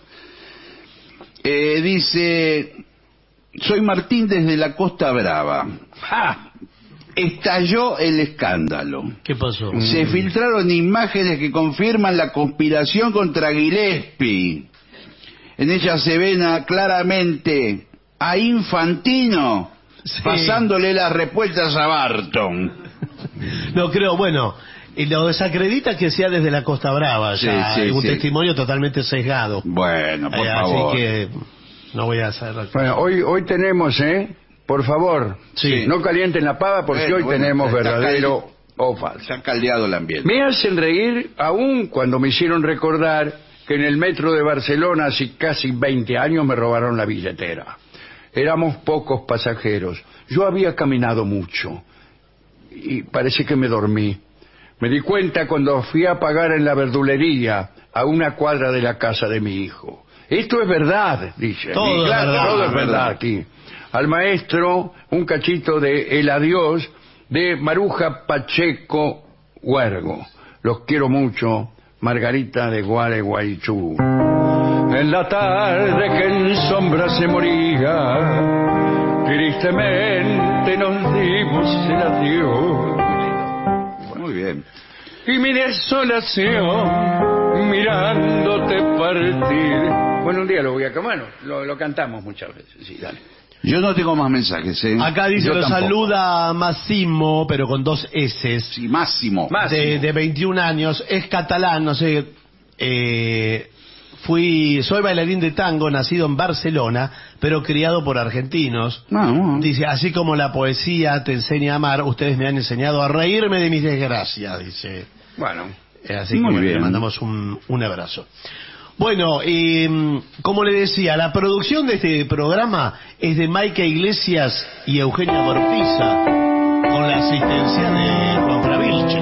Eh, dice, soy Martín desde la Costa Brava. ¡Ja! Estalló el escándalo. ¿Qué pasó? Se filtraron imágenes que confirman la conspiración contra Gillespie. En ellas se ven a, claramente a Infantino sí. pasándole las respuestas a Barton. No creo, bueno, y lo desacredita que sea desde la Costa Brava, ya sí, sí, un sí. testimonio totalmente sesgado. Bueno, por eh, favor. Así que no voy a hacer... Bueno, hoy, hoy tenemos, ¿eh? Por favor, sí. no calienten la pava porque bueno, hoy bueno, tenemos verdadero cal... o falso. Se ha caldeado el ambiente. Me hacen reír aún cuando me hicieron recordar que en el metro de Barcelona hace casi veinte años me robaron la billetera. Éramos pocos pasajeros. Yo había caminado mucho y parece que me dormí. Me di cuenta cuando fui a pagar en la verdulería a una cuadra de la casa de mi hijo. Esto es verdad, dice. Todo, y claro, es, verdad, todo es verdad aquí. Al maestro un cachito de El Adiós de Maruja Pacheco Huergo. Los quiero mucho, Margarita de Gualeguaychú. En la tarde que en sombra se moría, tristemente nos dimos el adiós. Muy bien. Y mi desolación mirándote partir. Bueno, un día lo voy a bueno, lo, lo cantamos muchas veces. Sí, dale. Yo no tengo más mensajes, ¿eh? Acá dice, Yo lo tampoco. saluda Massimo, pero con dos S. Sí, Máximo. De, de veintiún años, es catalán, no sé. Eh, fui, soy bailarín de tango, nacido en Barcelona, pero criado por argentinos. No, no. Dice, así como la poesía te enseña a amar, ustedes me han enseñado a reírme de mis desgracias, dice. Bueno. Eh, así Muy que bien. le mandamos un, un abrazo. Bueno, eh, como le decía, la producción de este programa es de Maika Iglesias y Eugenia Bortiza, con la asistencia de Juan Fravilches.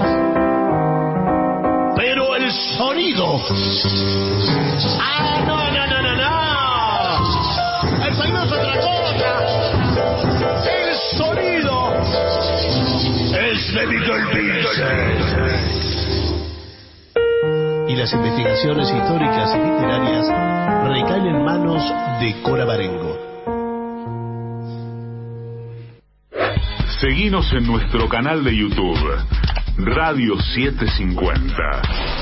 Pero el sonido... ¡Ah, no, no, no, no, no! ¡El sonido es otra cosa! ¡El sonido es de Little Pieces! Y las investigaciones históricas y literarias recaen en manos de Cora Barengo. Seguinos en nuestro canal de YouTube, Radio setecientos cincuenta.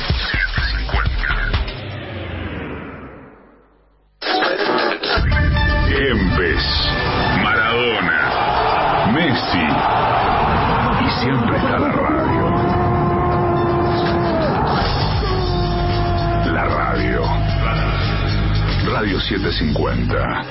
Kempes, Maradona, Messi, y siempre está la radio. La radio. Radio setecientos cincuenta.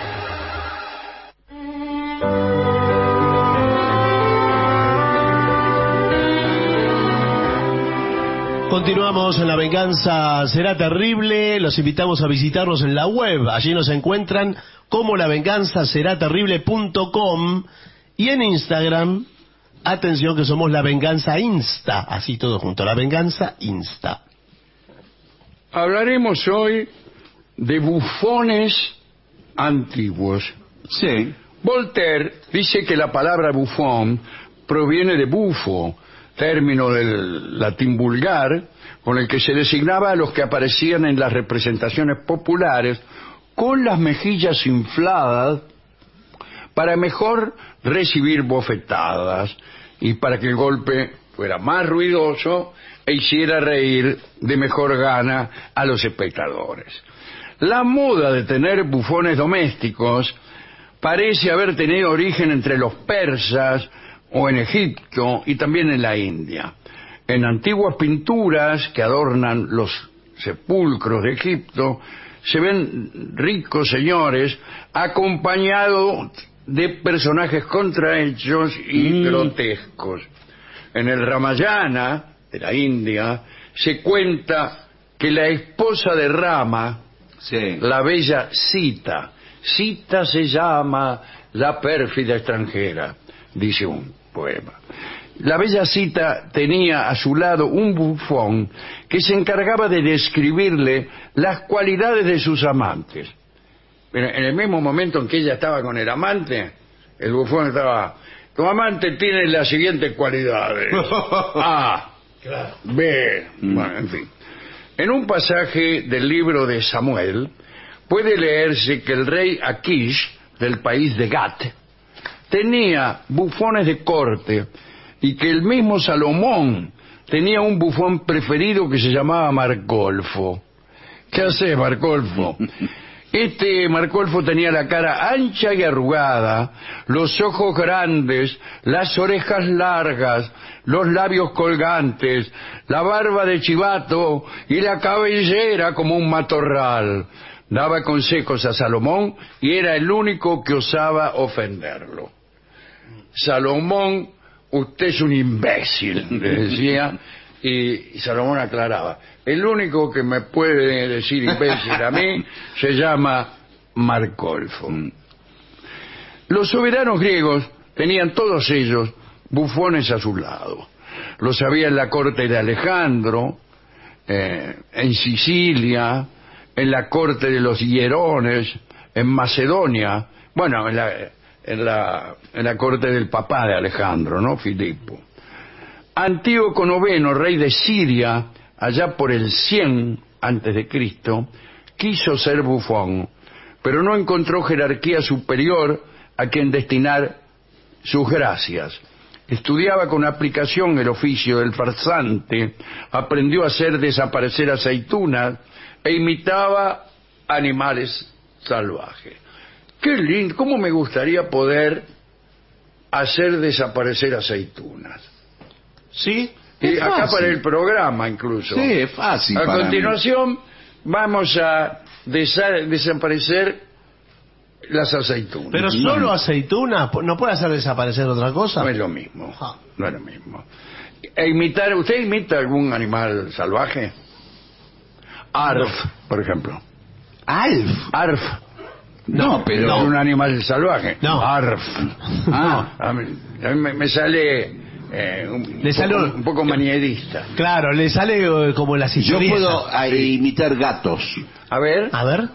Continuamos en La Venganza Será Terrible. Los invitamos a visitarnos en la web. Allí nos encuentran como la venganza será terrible punto com y en Instagram, atención que somos La Venganza Insta, así todo junto, La Venganza Insta. Hablaremos hoy de bufones antiguos. Sí. Voltaire dice que la palabra bufón proviene de bufo, término del latín vulgar, con el que se designaba a los que aparecían en las representaciones populares con las mejillas infladas para mejor recibir bofetadas y para que el golpe fuera más ruidoso e hiciera reír de mejor gana a los espectadores. La moda de tener bufones domésticos parece haber tenido origen entre los persas o en Egipto y también en la India. En antiguas pinturas que adornan los sepulcros de Egipto se ven ricos señores acompañados de personajes contrahechos y mm. grotescos. En el Ramayana de la India se cuenta que la esposa de Rama, sí. la bella Sita, Cita se llama la pérfida extranjera, dice un poema. La bella Cita tenía a su lado un bufón que se encargaba de describirle las cualidades de sus amantes. Pero en el mismo momento en que ella estaba con el amante, el bufón estaba: tu amante tiene las siguientes cualidades. A, B, bueno, en fin. En un pasaje del libro de Samuel puede leerse que el rey Akish, del país de Gat, tenía bufones de corte, y que el mismo Salomón tenía un bufón preferido que se llamaba Marcolfo. ¿Qué hace Marcolfo? Este Marcolfo tenía la cara ancha y arrugada, los ojos grandes, las orejas largas, los labios colgantes, la barba de chivato y la cabellera como un matorral. Daba consejos a Salomón y era el único que osaba ofenderlo. Salomón, usted es un imbécil, le decía, y Salomón aclaraba: el único que me puede decir imbécil a mí se llama Marcolfo. Los soberanos griegos tenían todos ellos bufones a su lado. Los había en la corte de Alejandro, eh, en Sicilia, en la corte de los hierones, en Macedonia, bueno, en la, en la, en la corte del papá de Alejandro, ¿no? Filipo. Antíoco noveno, rey de Siria, allá por el cien antes de Cristo, quiso ser bufón, pero no encontró jerarquía superior a quien destinar sus gracias. Estudiaba con aplicación el oficio del farsante, aprendió a hacer desaparecer aceitunas e imitaba animales salvajes. Qué lindo, cómo me gustaría poder hacer desaparecer aceitunas. ¿Sí? Y acá para el programa incluso. Sí, es fácil. A para continuación mí. vamos a desa- desaparecer las aceitunas. Pero solo aceituna, ¿no puede hacer desaparecer otra cosa? No es lo mismo. Ah. No es lo mismo. E imitar, ¿usted imita algún animal salvaje? Arf, por ejemplo. Alf. Arf. No, pero... Es un animal salvaje. No. Arf. Ah. A mí, a mí me, me sale eh, un, Le poco, sale un- un poco maniedista. Claro, le sale eh, como la Yo siciliana. puedo a, imitar gatos. A ver. A ver.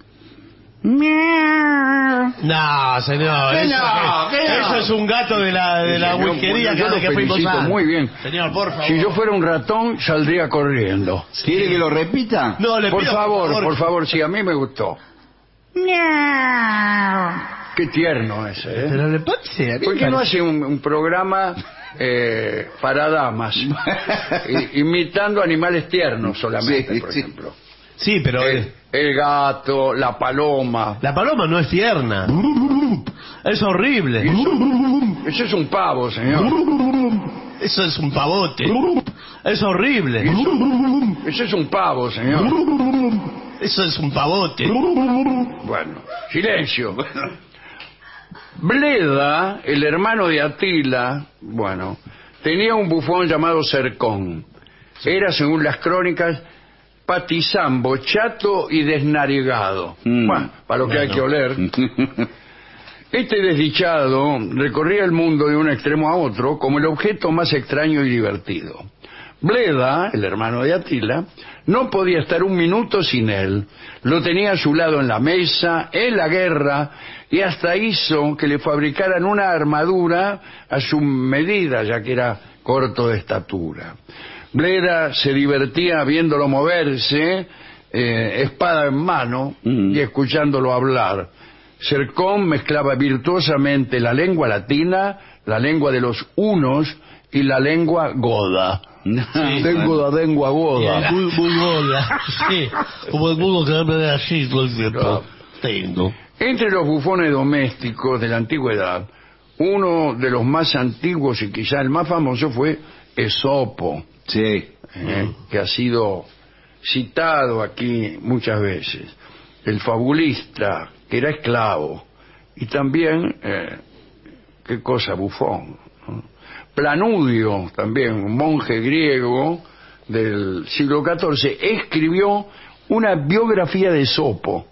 No, señor. ¿Qué Eso, no? es, ¿Qué no? eso es un gato de la, de la Yo- whiskería yo que lo hace que fuimos felicito antes. muy bien. Señor, por favor. Si yo fuera un ratón, saldría corriendo. ¿Quiere que lo repita? No, le Por pido, favor, por favor, sí, a mí me gustó. Qué tierno ese, ¿eh? Pero le parece. a mí ¿Por me qué no parece- hace un, un programa eh, para damas? I- imitando animales tiernos solamente, Sí, por sí. ejemplo. Sí, pero El, el gato, la paloma. la paloma no es tierna. Es horrible. Eso es un pavo, señor. Eso es un pavote. Es horrible. Eso es un pavo, señor. Eso es un pavote. Bueno, silencio. Bleda, el hermano de Atila, bueno, tenía un bufón llamado Cercón. Era, según las crónicas, patizambo, chato y desnarigado. Mm. Bueno, para lo que hay Bueno. que oler. Este desdichado recorría el mundo de un extremo a otro como el objeto más extraño y divertido. Bleda, el hermano de Atila, no podía estar un minuto sin él. Lo tenía a su lado en la mesa, en la guerra, y hasta hizo que le fabricaran una armadura a su medida, ya que era corto de estatura. Bleda se divertía viéndolo moverse, eh, espada en mano, Mm. y escuchándolo hablar. Cercón mezclaba virtuosamente la lengua latina, la lengua de los hunos y la lengua goda. Tengo la lengua goda. Muy, muy goda. Sí. Como el mundo que me ve así todo el tiempo. Tengo. Entre los bufones domésticos de la antigüedad, uno de los más antiguos y quizá el más famoso fue Esopo, Sí. eh, que ha sido citado aquí muchas veces. El fabulista, que era esclavo, y también, eh, qué cosa, bufón, ¿no? Planudio, también un monje griego del siglo catorce, escribió una biografía de Esopo,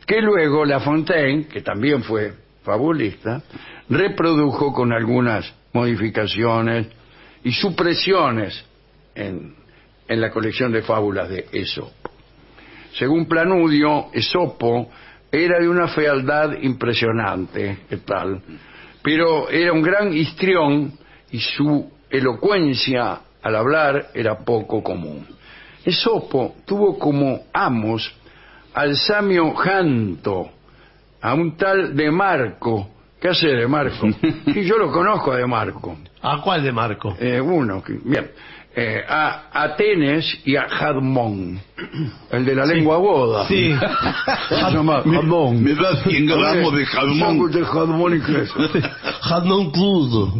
que luego La Fontaine, que también fue fabulista, reprodujo con algunas modificaciones y supresiones en, en la colección de fábulas de Esopo. Según Planudio, Esopo era de una fealdad impresionante, ¿qué tal? Pero era un gran histrión y su elocuencia al hablar era poco común. Esopo tuvo como amos al samio Janto, a un tal De Marco. ¿Qué hace De Marco? Sí, yo lo conozco a De Marco. ¿A cuál De Marco? Eh, uno, que, bien. Eh, a Atenes y a Jadmón, el de la Sí. lengua aguda. Sí. Se llama Jadmón. Me da cien gramos de Sándwich jamón. de Jadmón y queso. Jamón crudo.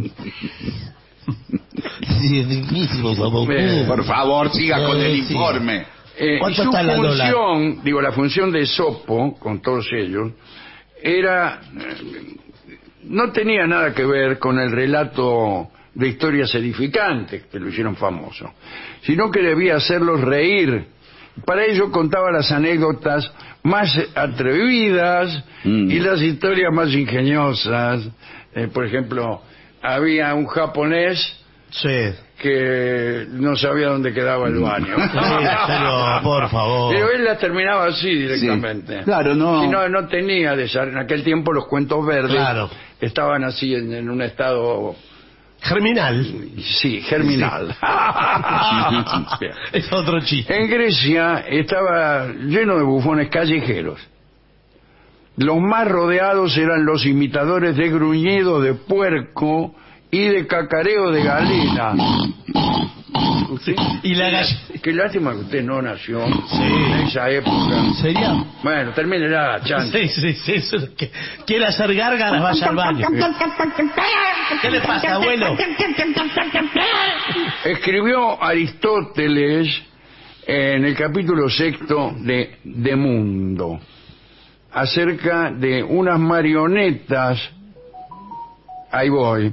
Sí, es riquísimo, jamón Eh, crudo. Por favor, siga con el Sí. informe. Eh, y ¿Cuánto su está la dólar? función, digo, la función de Esopo, con todos ellos, era... eh, no tenía nada que ver con el relato de historias edificantes que lo hicieron famoso, sino que debía hacerlos reír. Para ello contaba las anécdotas más atrevidas Mm. y las historias más ingeniosas. Eh, por ejemplo, había un japonés Sí. que no sabía dónde quedaba el baño. Sí, pero, por favor. Pero él las terminaba así directamente. Sí. Claro, no. Y no, no tenía, de esa- en aquel tiempo los cuentos verdes Claro. estaban así en, en un estado, Germinal. sí, germinal. Bien. Es otro chiste. En Grecia estaba lleno de bufones callejeros. Los más rodeados eran los imitadores de gruñido de puerco y de cacareo de galena. ¿Sí? Y la gall- Qué lástima que usted no nació Sí. en esa época. ¿Sería? Bueno, termine ya, chancho. Sí, sí, sí. Eso es que quiere hacer gárgaras, vaya al baño. ¿Qué le pasa, abuelo? Escribió Aristóteles en el capítulo sexto de De Mundo acerca de unas marionetas, ahí voy,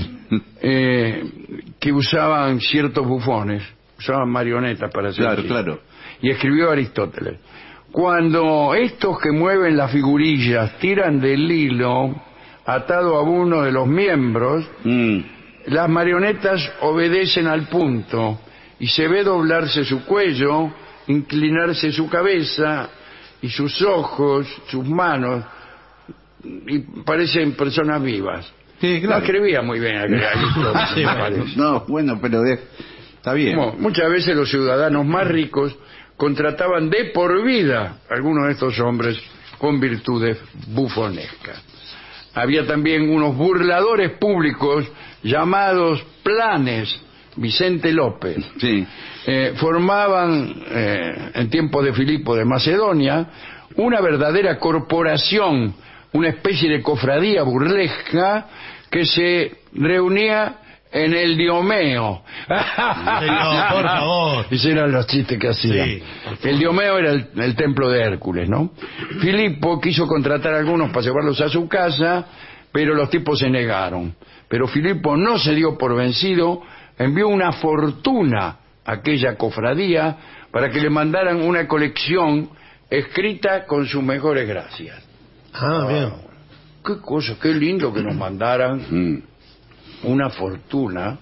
eh, que usaban ciertos bufones, usaban marionetas para hacer Claro, chistes. claro. Y escribió Aristóteles: cuando estos que mueven las figurillas tiran del hilo atado a uno de los miembros, Mm. las marionetas obedecen al punto y se ve doblarse su cuello, inclinarse su cabeza y sus ojos, sus manos, y parecen personas vivas. Sí, No claro. escribía muy bien aquel Aristóteles, Sí, me bueno. parece. No, bueno, pero de- está bien. Como muchas veces los ciudadanos más ricos contrataban de por vida a algunos de estos hombres con virtudes bufonescas. Había también unos burladores públicos llamados planes. Vicente López. Sí. Eh, formaban, eh, en tiempos de Filipo de Macedonia, una verdadera corporación, una especie de cofradía burlesca que se reunía en el Diomeo. Señor, por favor. Esos eran los chistes que hacían. Sí, El Diomeo era el, el templo de Hércules, ¿no? Filipo quiso contratar a algunos para llevarlos a su casa, pero los tipos se negaron. Pero Filipo no se dio por vencido, envió una fortuna a aquella cofradía para que le mandaran una colección escrita con sus mejores gracias. Ah, bien. Qué cosa, qué lindo que nos mandaran Mm. una fortuna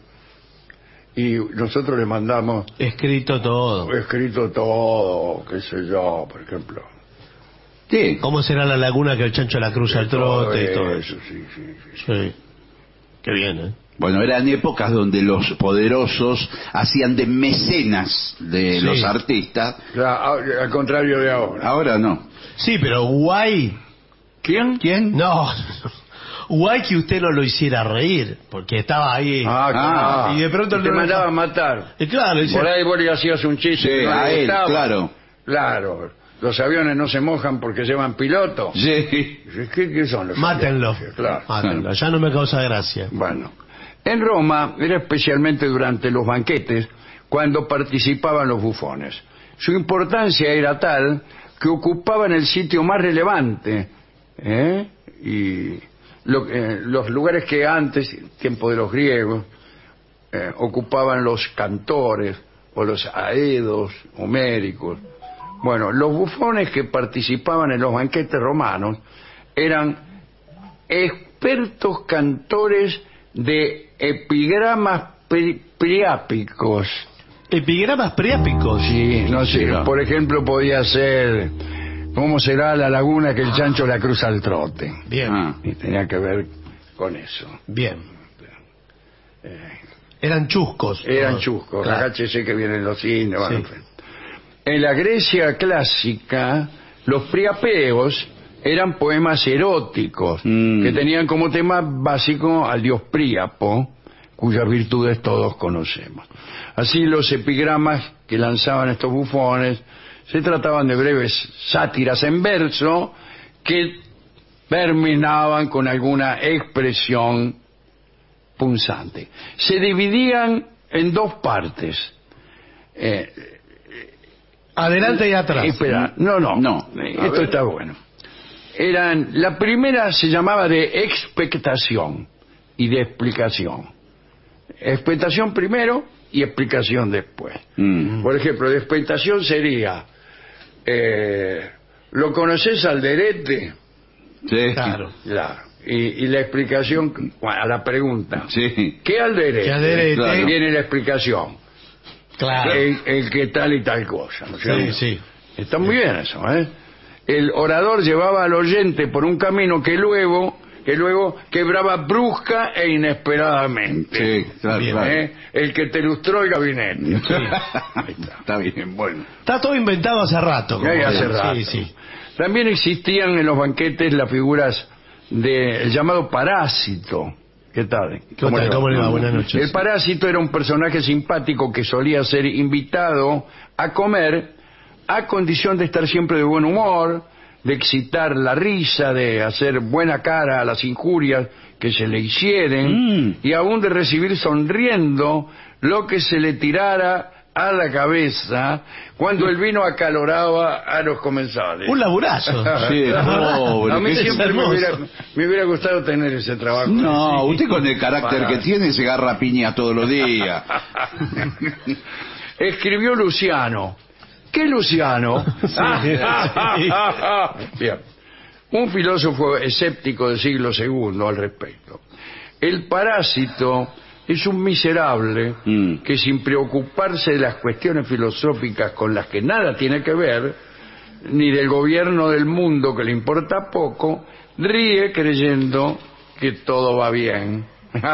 y nosotros le mandamos Escrito todo. escrito todo, qué sé yo, por ejemplo. Sí. ¿Cómo será la laguna que el chancho la cruza al trote y todo eso? sí, sí, sí. Sí. Qué bien, ¿eh? Bueno, eran épocas donde los poderosos hacían de mecenas de Sí. los artistas. Ya, a- al contrario de ahora. Ahora no. Sí, pero guay. ¿Quién? ¿Quién? No. Guay que usted no lo hiciera reír, porque estaba ahí. Ah, Ah, claro. y de pronto te no- mandaba a matar. Y claro, dice, Por ahí vos le hacías un chiste. Sí, que no a le él, gustaba. claro. Claro. Los aviones no se mojan porque llevan piloto. Sí. ¿Qué, qué son los mátenlo. aviones? Claro. Mátenlo. Ya no me causa gracia. Bueno, en Roma era especialmente durante los banquetes cuando participaban los bufones. Su importancia era tal que ocupaban el sitio más relevante, ¿eh? Y lo- eh, los lugares que antes, tiempo de los griegos, eh, ocupaban los cantores o los aedos homéricos Bueno, los bufones que participaban en los banquetes romanos eran expertos cantores de epigramas pri- priápicos. Epigramas priápicos. Sí, no sé, Mira. por ejemplo podía ser ¿cómo será la laguna que el chancho la cruza al trote? Bien, Ah. Y tenía que ver con eso. bien. Eran chuscos. Eran todos. chuscos, Claro. agáchese que vienen los indios. bueno, Sí. en fin. En la Grecia clásica, los priapeos eran poemas eróticos Mm. que tenían como tema básico al dios Príapo, cuyas virtudes todos conocemos. Así los epigramas que lanzaban estos bufones se trataban de breves sátiras en verso que terminaban con alguna expresión punzante. Se dividían en dos partes. Eh, Adelante y atrás. Espera, no, no, No. Eh, A Esto ver. está bueno. Eran, la primera se llamaba de expectación y de explicación. Expectación primero y explicación después. Mm. Por ejemplo, de expectación sería, eh, ¿lo conoces al derete? Sí. Claro. Claro. Y, y la explicación a la pregunta. Sí. ¿Qué alderete? ¿Qué alderete? Claro. Viene la explicación. Claro. El, el que tal y tal cosa, ¿no es cierto? Sí, sí. Está muy bien eso, ¿eh? El orador llevaba al oyente por un camino que luego, que luego quebraba brusca e inesperadamente. Sí, claro, Bien, claro. ¿Eh? El que te lustró el gabinete. Ahí está. Está bien, bueno. Está todo inventado hace rato. como Ya hace dicen. rato. Sí, sí. También existían en los banquetes las figuras del llamado parásito. ¿Qué tal? ¿Cómo tal? ¿Cómo le va? Buenas noches. El parásito era un personaje simpático que solía ser invitado a comer a condición de estar siempre de buen humor, de excitar la risa, de hacer buena cara a las injurias que se le hicieren Mm. y aún de recibir sonriendo lo que se le tirara a la cabeza cuando el vino acaloraba a los comensales. Un laburazo. Sí, pobre. A mí Es siempre me hermoso. hubiera, me hubiera gustado tener ese trabajo. No, Sí. usted con el carácter Para- que tiene se agarra piña todos los días. Escribió Luciano. ¿Qué Luciano? Bien. Un filósofo escéptico del siglo segundo al respecto. El parásito es un miserable Mm. que sin preocuparse de las cuestiones filosóficas con las que nada tiene que ver, ni del gobierno del mundo que le importa poco, ríe creyendo que todo va bien.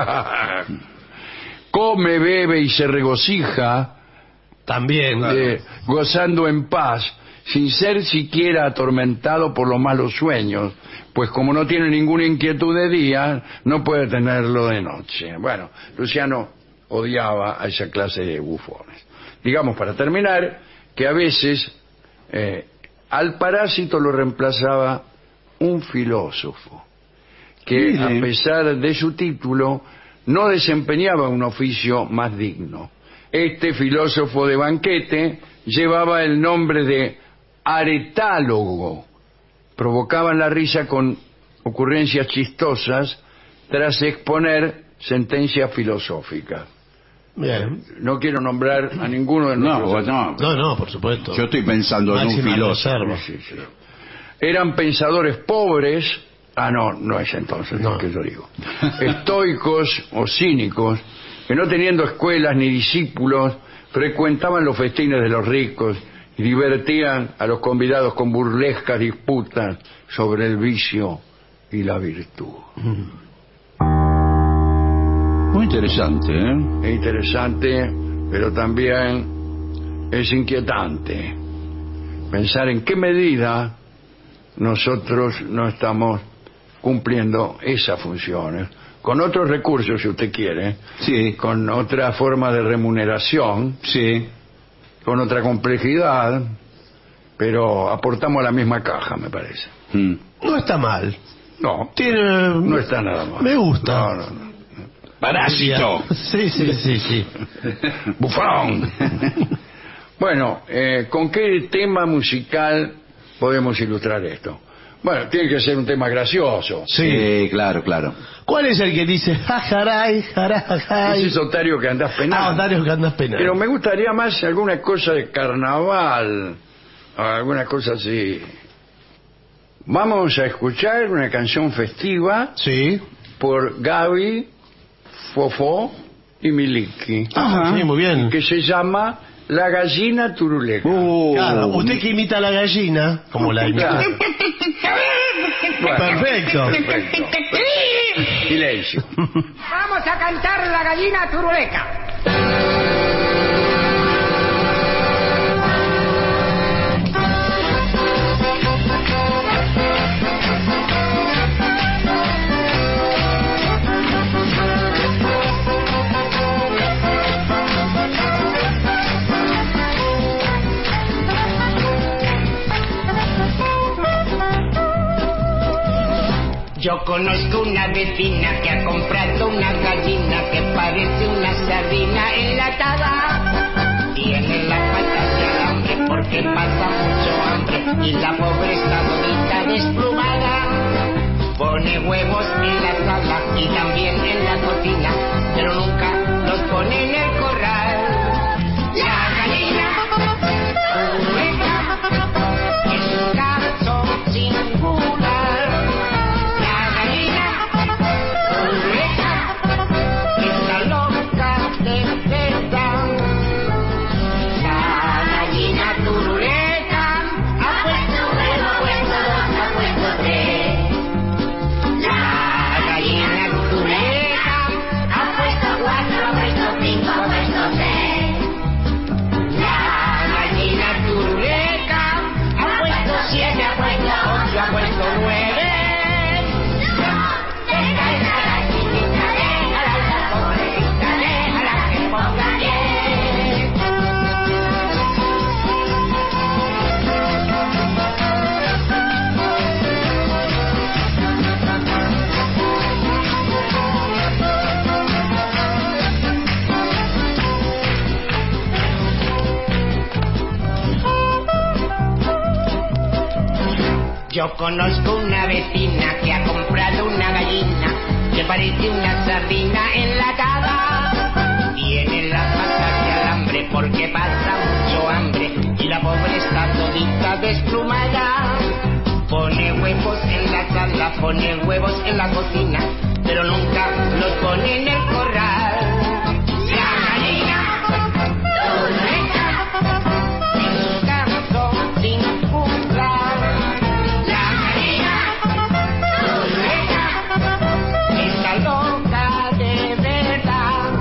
Come, bebe y se regocija, También. eh, gozando en paz, sin ser siquiera atormentado por los malos sueños, pues como no tiene ninguna inquietud de día, no puede tenerlo de noche. Bueno, Luciano odiaba a esa clase de bufones. Digamos, para terminar, que a veces eh, al parásito lo reemplazaba un filósofo, que Mire. a pesar de su título, no desempeñaba un oficio más digno. Este filósofo de banquete llevaba el nombre de aretálogo. Provocaban la risa con ocurrencias chistosas tras exponer sentencias filosóficas. Bien. No quiero nombrar a ninguno de No, nosotros. no. No, no, por supuesto. Yo estoy pensando en un Máxima filósofo. reserva. Sí, sí. Eran pensadores pobres. Ah, no, no es entonces No. lo que yo digo. Estoicos o cínicos, que no teniendo escuelas ni discípulos, frecuentaban los festines de los ricos y divertían a los convidados con burlescas disputas sobre el vicio y la virtud. Muy interesante, ¿eh? Es interesante, pero también es inquietante pensar en qué medida nosotros no estamos cumpliendo esas funciones, con otros recursos si usted quiere, Sí, con otra forma de remuneración, sí. con otra complejidad, pero aportamos a la misma caja, me parece. Mm. No está mal. No, Tiene. no está nada mal. Me gusta. No, no, no. Parásito. Sí, sí, sí, sí. Bufón. Bueno, eh, ¿con qué tema musical podemos ilustrar esto? Bueno, tiene que ser un tema gracioso. Sí, claro, claro. ¿Cuál es el que dice jajaray, jarajay? Ese Otario que andás Ah, penando. Otario que andas penando. Pero me gustaría más alguna cosa de carnaval. alguna cosa así. Vamos a escuchar una canción festiva Sí. por Gaby, Fofó y Miliki, Ajá. Sí, muy bien. que se llama La Gallina Turuleca. Uh, Claro, usted que imita a la gallina, como la imita. Claro. Bueno, Perfecto. perfecto. Silencio. Vamos a cantar La Gallina Turuleca. Yo conozco una vecina que ha comprado una gallina que parece una sardina enlatada. Tiene la patas de alambre porque pasa mucho hambre y la pobre está bonita desplumada. Pone huevos en la sala y también en la cocina, pero nunca los pone en el corral. La gallina turuleca es un caso singular. Yo conozco una vecina que ha comprado una gallina que parece una sardina enlatada. Tiene las patas de alambre porque pasa mucho hambre y la pobre está todita desplumada. Pone huevos en la sala, pone huevos en la cocina, pero nunca los pone en el corral. La gallina turuleca es un caso singular. Loca de verdad.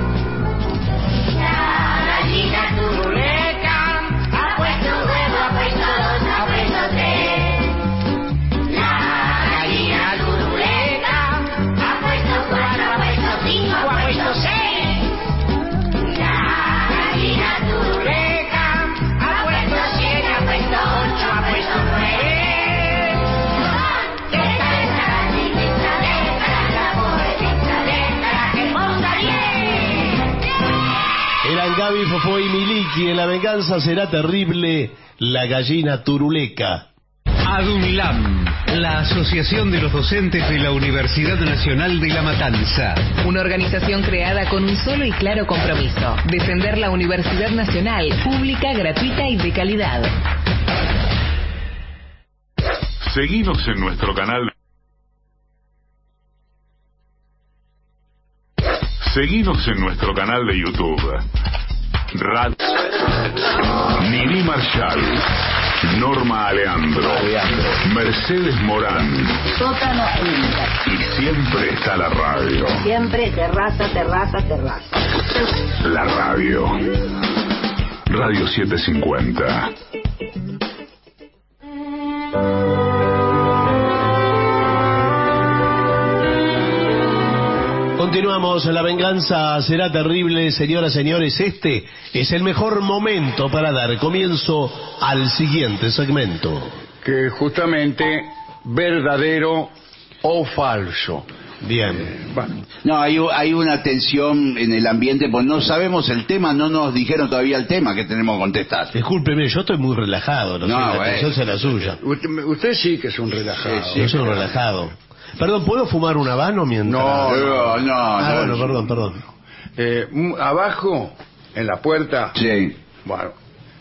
La gallina turuleca ha puesto huevo, ha puesto dos, ha puesto tres. La gallina turuleca ha puesto cuatro, ha puesto cinco, ha puesto seis. La gallina turuleca ha puesto siete, ha puesto ocho, ha puesto nueve. Eran Gaby, Fofó y Miliki. En La Venganza Será Terrible, La Gallina Turuleca. ADUNLAM, la Asociación de los Docentes de la Universidad Nacional de La Matanza. Una organización creada con un solo y claro compromiso: defender la Universidad Nacional, pública, gratuita y de calidad. Seguinos en nuestro canal. Seguinos en nuestro canal de YouTube. Rad... Nini Marshall, Norma Aleandro, Mercedes Morán. Sótano Y siempre está la radio. siempre terraza, terraza, terraza. La radio. Radio setecientos cincuenta. Continuamos, La Venganza Será Terrible. Señoras, señores, este es el mejor momento para dar comienzo al siguiente segmento. Que justamente verdadero o falso. Bien. Bueno, No, hay, hay una tensión en el ambiente, pues no sabemos el tema, no nos dijeron todavía el tema que tenemos que contestar. Discúlpeme, yo estoy muy relajado, no, No, sé, la bueno. atención será suya. usted, usted sí que es un relajado. Sí, Yo soy un relajado. Perdón, ¿puedo fumar un habano mientras...? No, No, no, Ah, no. bueno, perdón, perdón. Eh, un- abajo, en la puerta, Sí. bueno,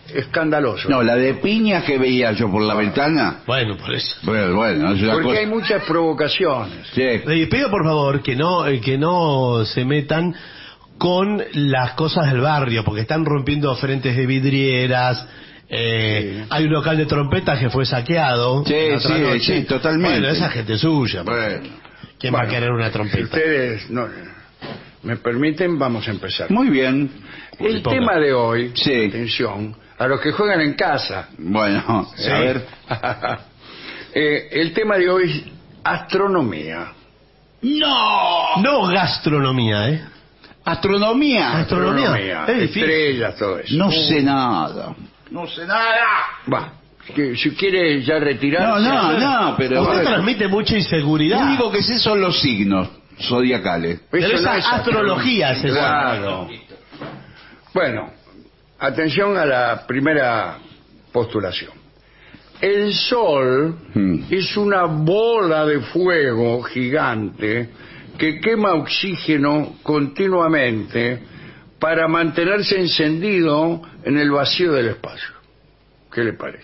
escandaloso. No, la de piñas que veía yo por la ventana. Bueno, por eso. Bueno, bueno, es una Porque cosa. hay muchas provocaciones. Sí. Le pido por favor que no eh, que no se metan con las cosas del barrio, porque están rompiendo frentes de vidrieras. Eh, Sí. Hay un local de trompetas que fue saqueado. Sí, la otra sí, noche. sí, totalmente. Bueno, esa gente suya. Bueno. ¿Quién va a Bueno, querer una Si trompeta? ustedes no, me permiten, vamos a empezar. Muy bien. El Ponga. tema de hoy, Sí. atención, a los que juegan en casa. Bueno, Sí. a ver. Eh, el tema de hoy es astronomía. ¡No! No gastronomía, ¿eh? Astronomía. Astronomía. Es difícil. estrellas, todo eso. No sé nada. No sé nada. Va, que si quiere ya retirar. No, no, no, pero. Usted transmite mucha Lo inseguridad. único que sé son los signos zodiacales. Pero esa astrología es esa. Claro. Bueno, atención a la primera postulación. El Sol Hmm. es una bola de fuego gigante que quema oxígeno continuamente para mantenerse encendido en el vacío del espacio. ¿Qué le parece?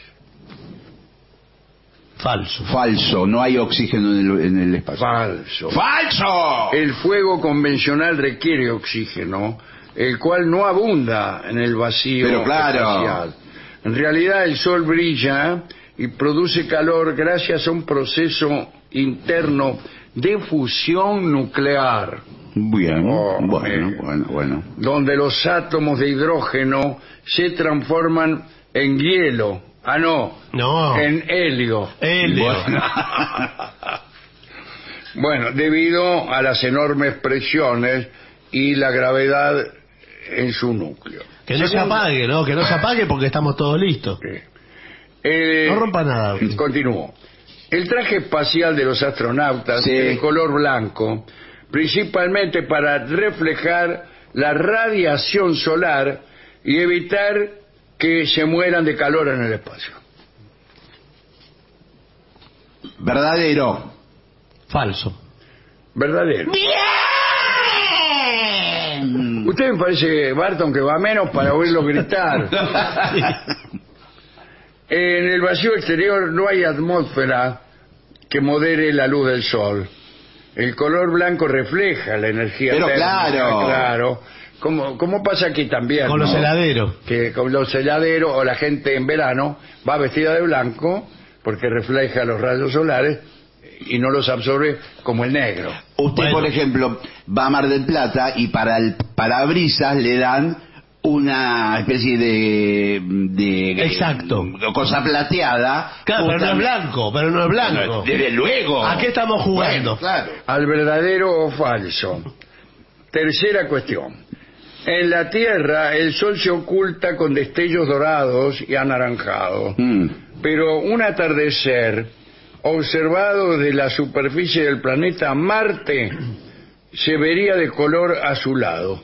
Falso. Falso, no hay oxígeno en el, en el espacio. Falso. ¡Falso! El fuego convencional requiere oxígeno, el cual no abunda en el vacío Pero claro. espacial. En realidad el Sol brilla y produce calor gracias a un proceso interno de fusión nuclear, Bien, Oh, bueno, eh. bueno, bueno. donde los átomos de hidrógeno se transforman en hielo. Ah, no, No. en helio. Helio. Bueno. Bueno, debido a las enormes presiones y la gravedad en su núcleo. Que no se Según- apague, ¿no? Que no se apague porque estamos todos listos. Sí. Eh, No rompa nada. Continuó. El traje espacial de los astronautas Sí. es de color blanco, principalmente para reflejar la radiación solar y evitar que se mueran de calor en el espacio. Verdadero. Falso. ¿Verdadero? Usted me parece, Barton, que va menos para oírlo gritar. En el vacío exterior no hay atmósfera que modere la luz del sol. El color blanco refleja la energía Pero térmica, claro. claro. Como, como pasa aquí también, Con los ¿no? heladeros. Que con los heladeros o la gente en verano va vestida de blanco porque refleja los rayos solares y no los absorbe como el negro. Usted, Bueno. por ejemplo, va a Mar del Plata y para el parabrisas le dan una especie de, de Exacto. de cosa plateada. Claro, pero no es Justamente- blanco, pero no es blanco. Desde luego. ¿A qué estamos jugando? Bueno, claro. Al verdadero o falso. Tercera cuestión. En la Tierra el Sol se oculta con destellos dorados y anaranjados, Mm. pero un atardecer observado desde la superficie del planeta Marte se vería de color azulado.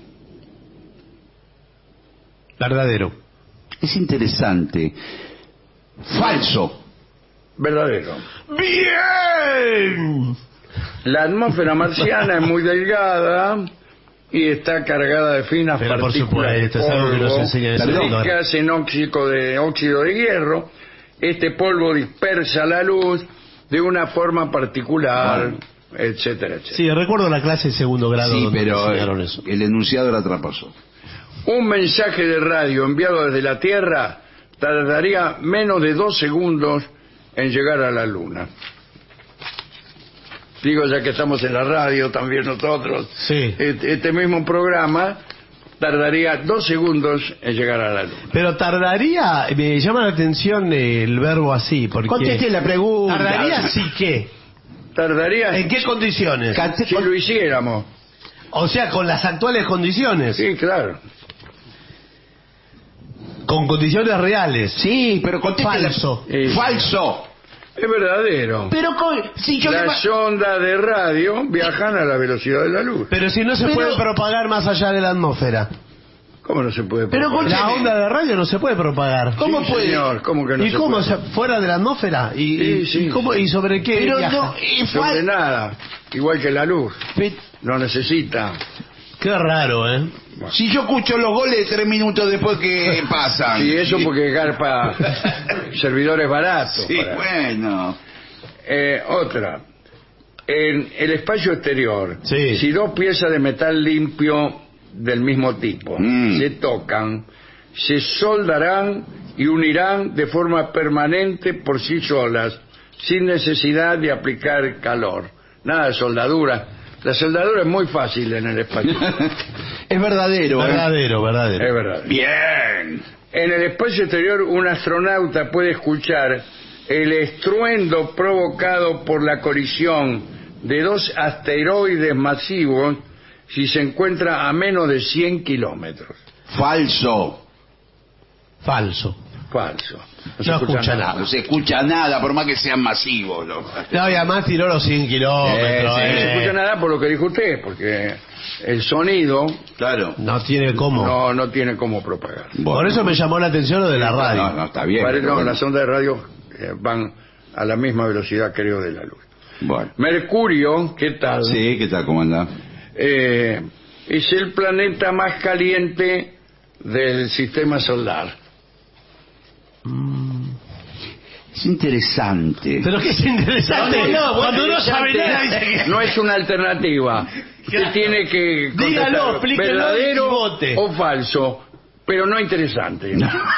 Verdadero. Es interesante. Falso. Verdadero. ¡Bien! La atmósfera marciana es muy delgada y está cargada de finas Pero por partículas de supuesto, es algo que nos polvo enseña el sector. ricas en óxido de, óxido de hierro. Este polvo dispersa la luz de una forma particular, Bueno. etcétera, etcétera. Sí, recuerdo la clase de segundo grado Sí, donde me pero enseñaron eso. el enunciado era traposo. Un mensaje de radio enviado desde la Tierra tardaría menos de dos segundos en llegar a la Luna. Digo, ya que estamos en la radio, también nosotros, Sí. este, este mismo programa tardaría dos segundos en llegar a la Luna. Pero tardaría, me llama la atención el verbo así, porque... Conteste la pregunta. ¿Tardaría sí qué? ¿Tardaría? ¿En qué condiciones? Cate- Si lo hiciéramos. O sea, con las actuales condiciones. Sí, claro. Con condiciones reales. Sí, pero conteste la- Falso. Sí. Falso. Es verdadero. Pero con- si yo le ma- Las ondas de radio viajan a la velocidad de la luz. Pero si no se Pero- puede propagar más allá de la atmósfera. ¿Cómo no se puede Pero propagar? La Escúcheme. onda de radio no se puede propagar. ¿Cómo Sí, puede? señor, ¿cómo que no ¿Y se cómo? puede? O sea, ¿fuera de la atmósfera? ¿Y, Sí, y- sí. y cómo, y sobre qué Pero viaja? no, es Sobre fal- nada. Igual que la luz. Pe- No necesita. Qué raro, ¿eh? Si yo escucho los goles tres minutos después que pasan. Sí, eso porque garpa servidores baratos. Sí, para- bueno. Eh, otra. En el espacio exterior, Sí. si dos piezas de metal limpio del mismo tipo Mm. se tocan, se soldarán y unirán de forma permanente por sí solas, sin necesidad de aplicar calor. Nada de soldadura. La soldadura es muy fácil en el espacio. Es verdadero, ¿eh? Verdadero, verdadero. Es verdad. Bien. En el espacio exterior, un astronauta puede escuchar el estruendo provocado por la colisión de dos asteroides masivos si se encuentra a menos de cien kilómetros. Falso. Falso. Falso. No escucha nada. No se escucha nada, por más que sean masivos. ¿no? No, y además tiró los cien kilómetros. Sí, sí, No se eh. escucha nada por lo que dijo usted, porque el sonido Claro. No tiene cómo. no, no tiene cómo propagar. Bueno. Por eso me llamó la atención lo de la radio. No, no, está bien. Pare- pero no, bueno. las ondas de radio eh, van a la misma velocidad, creo, de la luz. Bueno. Mercurio, ¿qué tal? Sí, ¿qué tal? ¿Cómo anda? Eh, es el planeta más caliente del sistema solar. Es interesante. Pero que es interesante. No, no, no, Cuando bueno, uno sabe nada, dice que... No es una alternativa. Usted tiene que Dígalo, contestar explíquelo y verdadero vote. o falso, pero no interesante.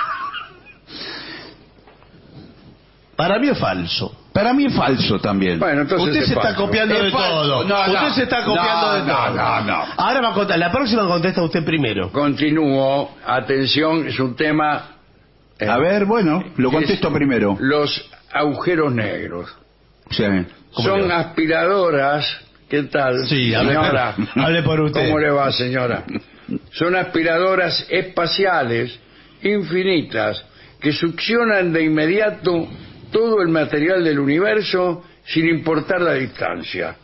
Para mí es falso. Para mí es falso también. Bueno, entonces Usted es se está falso. copiando Es de falso. todo. No, usted no. se está copiando No, de no, todo. no, no. Ahora va a contar. La próxima contesta usted primero. Continúo. Atención, es un tema. eh, A ver, bueno, lo que contesto es primero. Los agujeros negros. Sí. ¿Cómo le Son va? aspiradoras. ¿Qué tal? Sí, hable, señora. hable por usted. ¿Cómo le va, señora? Son aspiradoras espaciales infinitas que succionan de inmediato todo el material del universo sin importar la distancia.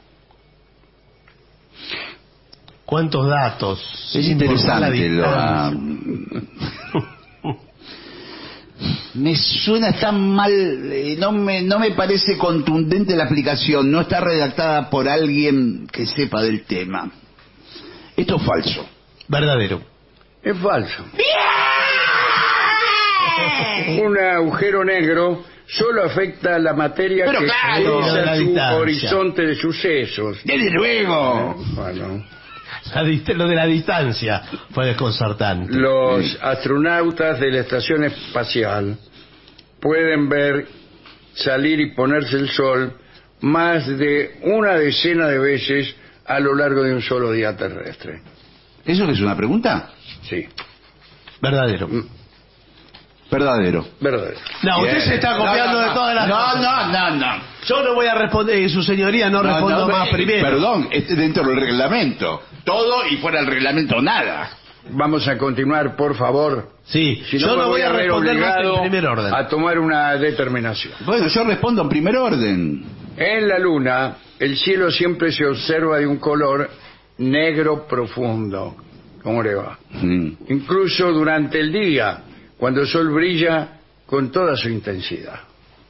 ¿Cuántos datos? Es Sin importar la interesante. Lo, distancia. me suena tan mal, eh, no me, no me parece contundente la aplicación, no está redactada por alguien que sepa del tema. Esto es falso. Verdadero. Es falso. Un agujero negro solo afecta a la materia Pero que claro, cruza la su distancia. horizonte de sucesos. Desde luego. Bueno, La dist- lo de la distancia fue desconcertante. los astronautas de la estación espacial pueden ver salir y ponerse el sol más de una decena de veces a lo largo de un solo día terrestre. ¿Eso que es una pregunta? Sí, Verdadero. Verdadero. verdad. No, usted Bien. se está copiando No, no, de todas las no, cosas. no, no, no. Yo no voy a responder, y su señoría no, respondo más eh, primero. Perdón, este dentro del reglamento. Todo y fuera del reglamento nada. Vamos a continuar, por favor. Sí, Si yo no, no me voy a ver responder más obligado en primer orden. a tomar una determinación. Bueno, yo respondo en primer orden. En la luna, el cielo siempre se observa de un color negro profundo. ¿Cómo le va? Mm. Incluso durante el día, cuando el sol brilla con toda su intensidad.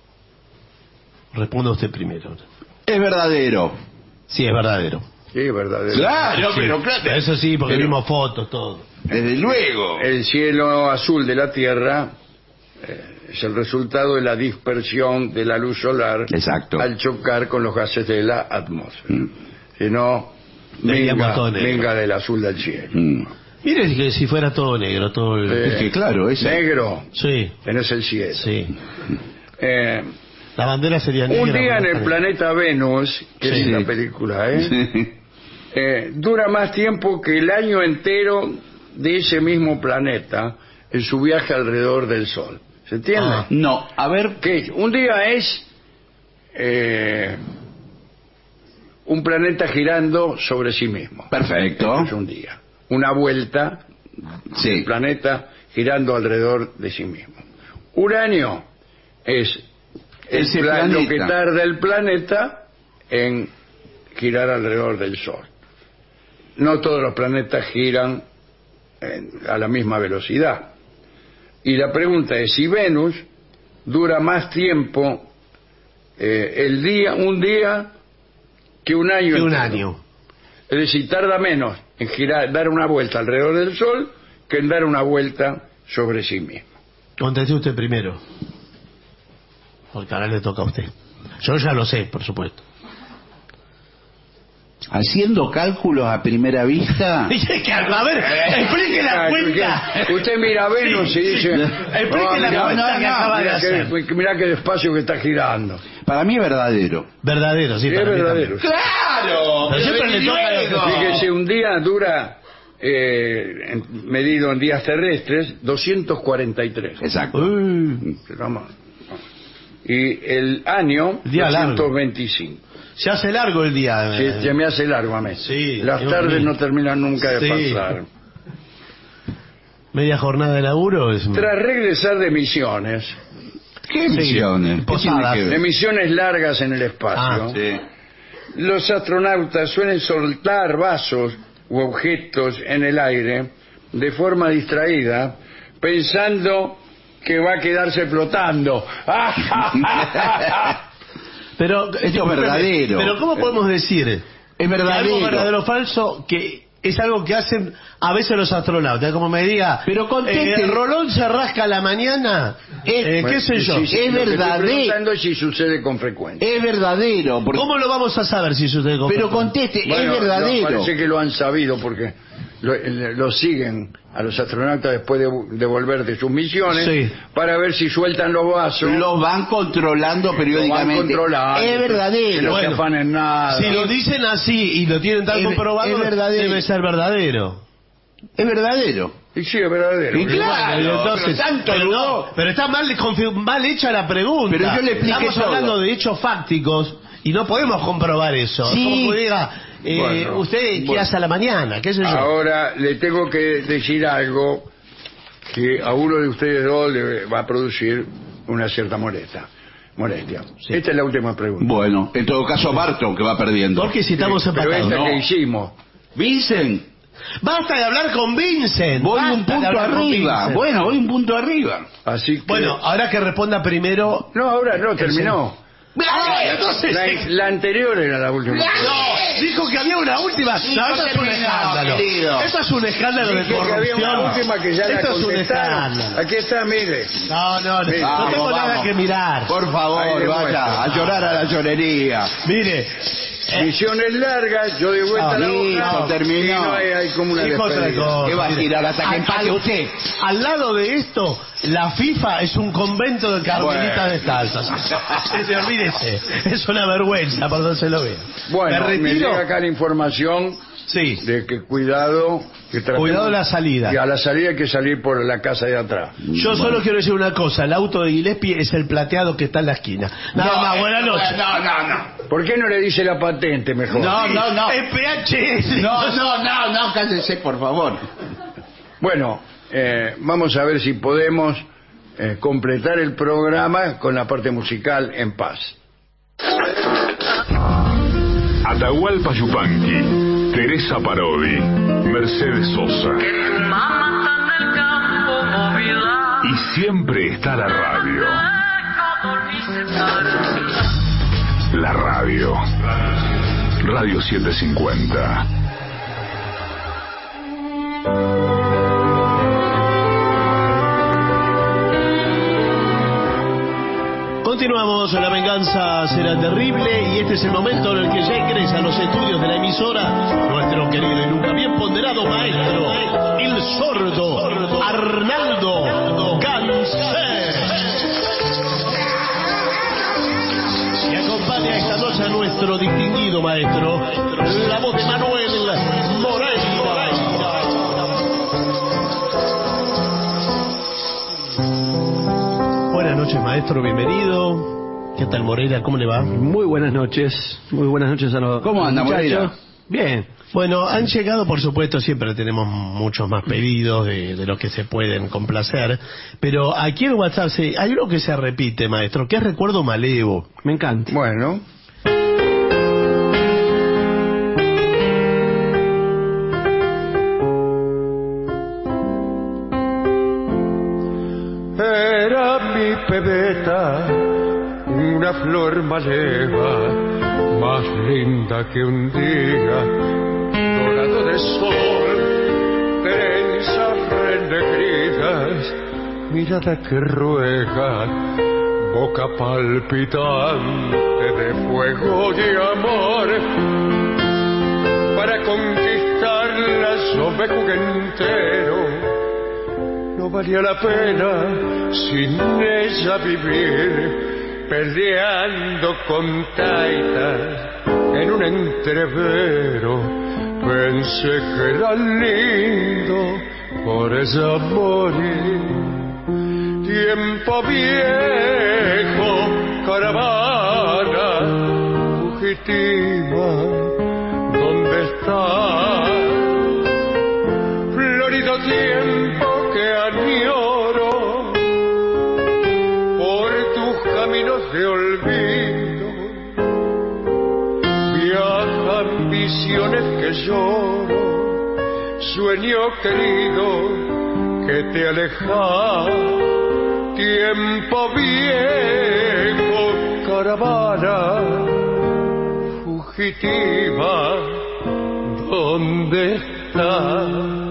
Responda usted primero. Es verdadero. Sí, es verdadero. Sí, verdadero. Claro, Sí. pero claro. Eso sí, porque Pero- vimos fotos, todo. Desde luego. El cielo azul de la Tierra eh, es el resultado de la dispersión de la luz solar Exacto. al chocar con los gases de la atmósfera. Mm. Si no, Veríamos venga, todo negro. venga del azul del cielo. Mm. Mire que si fuera todo negro, todo el... Eh, Es que claro, esa- Negro, Sí, tenés el cielo. sí. Eh, La bandera sería negra. un día en pero el no planeta Venus, que Sí. es la película, ¿eh? Sí. Eh, dura más tiempo que el año entero de ese mismo planeta en su viaje alrededor del Sol. ¿Se entiende? Ah. No, a ver. Que un día es eh, un planeta girando sobre sí mismo. Perfecto. Eso es un día. Una vuelta Sí. del planeta girando alrededor de sí mismo. Un año es el Ese pla- lo planeta. que tarda el planeta en girar alrededor del Sol. No todos los planetas giran en- a la misma velocidad. Y la pregunta es si Venus dura más tiempo eh, el día, un día, que un año. Que un entero. año. Es decir, tarda menos en girar, dar una vuelta alrededor del Sol que en dar una vuelta sobre sí mismo. Conteste usted primero. Porque ahora le toca a usted. Yo ya lo sé, por supuesto. Haciendo cálculos a primera vista. A ver, explique la Ah, cuenta. porque Usted mira a Venus y dice... Explique "Oh, la mirá, cuenta que acaba de mirá hacer. que, mirá qué despacio que está girando". Para mí es verdadero. Verdadero, sí, Sí, para es mí verdadero. también. ¡Claro! Pero siempre le toca a- Fíjese, un día dura, eh, en- medido en días terrestres, doscientos cuarenta y tres. Exacto. Uy, Vamos. Y el año, Día largo. doscientos veinticinco. se hace largo el día. Sí, eh. se me hace largo a mí. Sí, Las yo tardes también. no terminan nunca de Sí. pasar. Media jornada de laburo es... Tras regresar de misiones, ¿Qué misiones? ¿Qué Posadas. tiene que de ver? misiones largas en el espacio, Ah, Sí. los astronautas suelen soltar vasos u objetos en el aire de forma distraída, pensando que va a quedarse flotando. Pero Esto es verdadero. Pero ¿cómo podemos decir? Es que verdadero. algo verdadero o falso que es algo que hacen a veces los astronautas, como me diga, Pero conteste. eh, Rolón se rasca a la mañana, eh, qué sé yo. Sí, sí, Es lo que estoy verdadero. preguntando es si sucede con frecuencia. Es verdadero. Porque... ¿Cómo lo vamos a saber si sucede con Pero frecuencia? conteste, Bueno, es verdadero. no, parece que lo han sabido porque lo, lo siguen a los astronautas después de, de volver de sus misiones, Sí. para ver si sueltan los vasos. Los van controlando Lo van periódicamente. controlando, Es que verdadero. no se Bueno, afanen nada. Si lo dicen así y lo tienen tan Es- comprobado, es verdadero. debe ser verdadero. Es verdadero. Y sí, es verdadero. Y claro, Bueno, entonces, pero tanto pero, no. no, pero está mal, confi- mal hecha la pregunta. Pero yo le expliqué Estamos todo. hablando de hechos fácticos y no podemos comprobar eso. Sí. Es como que diga, eh, Bueno, usted qué bueno. hace a la mañana, qué sé yo. Ahora le tengo que decir algo que a uno de ustedes dos le va a producir una cierta molestia. molestia. Esta es la última pregunta. Bueno, en todo caso Barton que va perdiendo. Porque si estamos Sí, pero empatados. esta No. que hicimos. Vincent, Basta de hablar con Vincent. voy basta un de punto hablar con arriba. Vincent. Bueno, voy un punto arriba. Así que... Bueno, ahora que responda primero. No, ahora no, terminó. Ah, entonces, La, la anterior era la última. no, dijo que había una última. No, no eso es un terminó, escándalo. querido. Eso es un escándalo de Dije que había corrupción. una última que ya la Eso es un contestaron. escándalo. Aquí está, mire. No, no, no, Mire, no Vamos, tengo nada vamos. que mirar. Por Ahí favor, demuestra. vaya a llorar a la llorería. Mire, Misiones largas, yo de vuelta Ah, la listo, hoja, terminó. y no hay, hay como una dijo otra despedida. cosa. ¿Qué va a Mire, girar hasta que al- empate al- usted? Al lado de esto, la FIFA es un convento de carmelitas Bueno. descalzas. Se olvídese, es una vergüenza, por donde se lo vea. Bueno, me me retiro. llega acá la información Sí. de que cuidado, que tratemos- Cuidado a la salida. Y a la salida hay que salir por la casa de atrás. Yo solo quiero decir una cosa, el auto de Gillespie es el plateado que está en la esquina. Nada No, más, eh, buenas noches. No, no, no. ¿Por qué no le dice la patente mejor? No, no, no. Es P H S. No, no, no, no, cállese, por favor. Bueno, eh, vamos a ver si podemos eh, completar el programa con la parte musical en paz. Atahualpa Yupanqui, Teresa Parodi, Mercedes Sosa. Y siempre está la radio. La radio. Radio setecientos cincuenta. Continuamos, la venganza será terrible y este es el momento en el que ya ingresa a los estudios de la emisora nuestro querido y nunca bien ponderado maestro, el sordo Arnaldo Ganser. Y acompaña esta noche a nuestro distinguido maestro, la voz de Manuel Moreira. Buenas noches, maestro, bienvenido. ¿Qué tal, Moreira? ¿Cómo le va? Muy buenas noches, muy buenas noches a los ¿Cómo anda, muchachos. Moreira? Bien. Bueno, han llegado, por supuesto, siempre tenemos muchos más pedidos de, de los que se pueden complacer, pero aquí en WhatsApp sí, hay uno que se repite, maestro, que es Recuerdo Malevo. Me encanta. Bueno, Era mi pebeta, una flor maleva, más linda que un día, dorado de sol, trenzas renegridas, mirada que ruega, boca palpitante de fuego y amor, para conquistarla yo me jugué entero. No valía la pena sin ella vivir, peleando con taitas en un entrevero. Pensé que era lindo por ella morir. Tiempo viejo, caravana fugitiva, ¿dónde estás? Florido tiempo que añoro por tus caminos de olvido. Viajan visiones que lloro, sueño querido que te alejas. Tiempo viejo, caravana fugitiva, ¿dónde estás?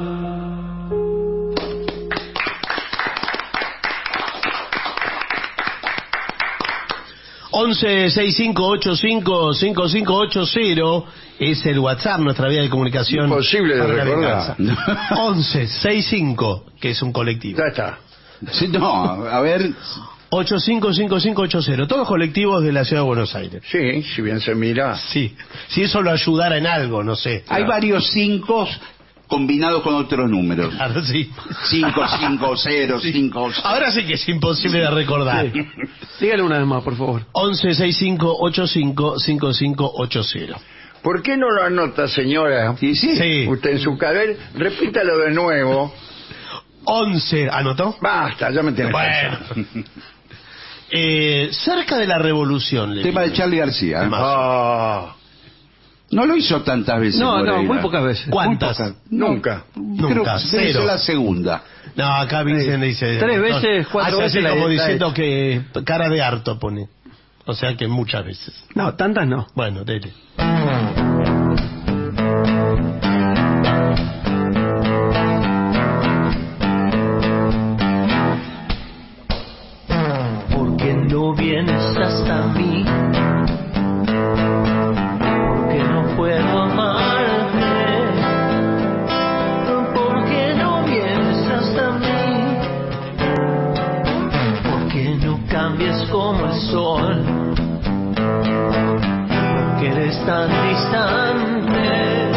once sesenta y cinco ochenta y cinco cincuenta y cinco ochenta es el WhatsApp, nuestra vía de comunicación. Imposible de recordar. once sesenta y cinco, que es un colectivo. Ya está. Sí, no, a ver. ochenta y cinco cincuenta y cinco ochenta, todos colectivos de la ciudad de Buenos Aires. Sí, si bien se mira. Sí, si eso lo ayudara en algo, no sé. Hay claro. varios cinco combinados con otros números. Claro, sí. cinco, cinco, cero, Sí. cinco. Ahora sí que es imposible de recordar. Sí. Dígale una vez más, por favor. once sesenta y cinco ochenta y cinco cincuenta y cinco ochenta. ¿Por qué no lo anota, señora? Sí, sí. Sí. Usted en su cadáver, repítalo de nuevo. once, ¿anotó? Basta, ya me tiene Bueno. cansado. Eh, cerca de la revolución. le Tema digo. de Charlie García. ¿eh? Ah, No lo hizo tantas veces. No, no, Moreira. muy pocas veces. ¿Cuántas? Muy pocas. nunca. Creo Nunca, que debe ser cero. la segunda. No, acá Vincent dice... Tres veces, cuatro hace veces así la- como la- diciendo que cara de harto pone. O sea que muchas veces. No, tantas no. Bueno, dele. ¿Por qué no vienes hasta mí? ¿Por qué no puedo amarte? ¿Por qué no vienes hasta mí? ¿Por qué no cambias como el sol? ¿Por qué eres tan distante?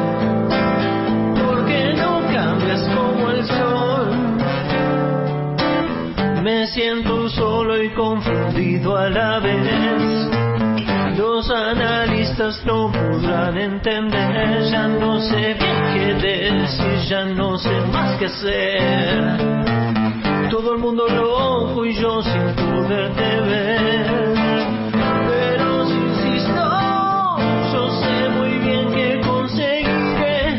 ¿Por qué no cambias como el sol? Me siento solo y confundido a la vez. Los analistas no podrán entender. Ya no sé bien qué decir, ya no sé más qué hacer. Todo el mundo loco y yo sin poderte ver. Pero si insisto, yo sé muy bien que conseguiré.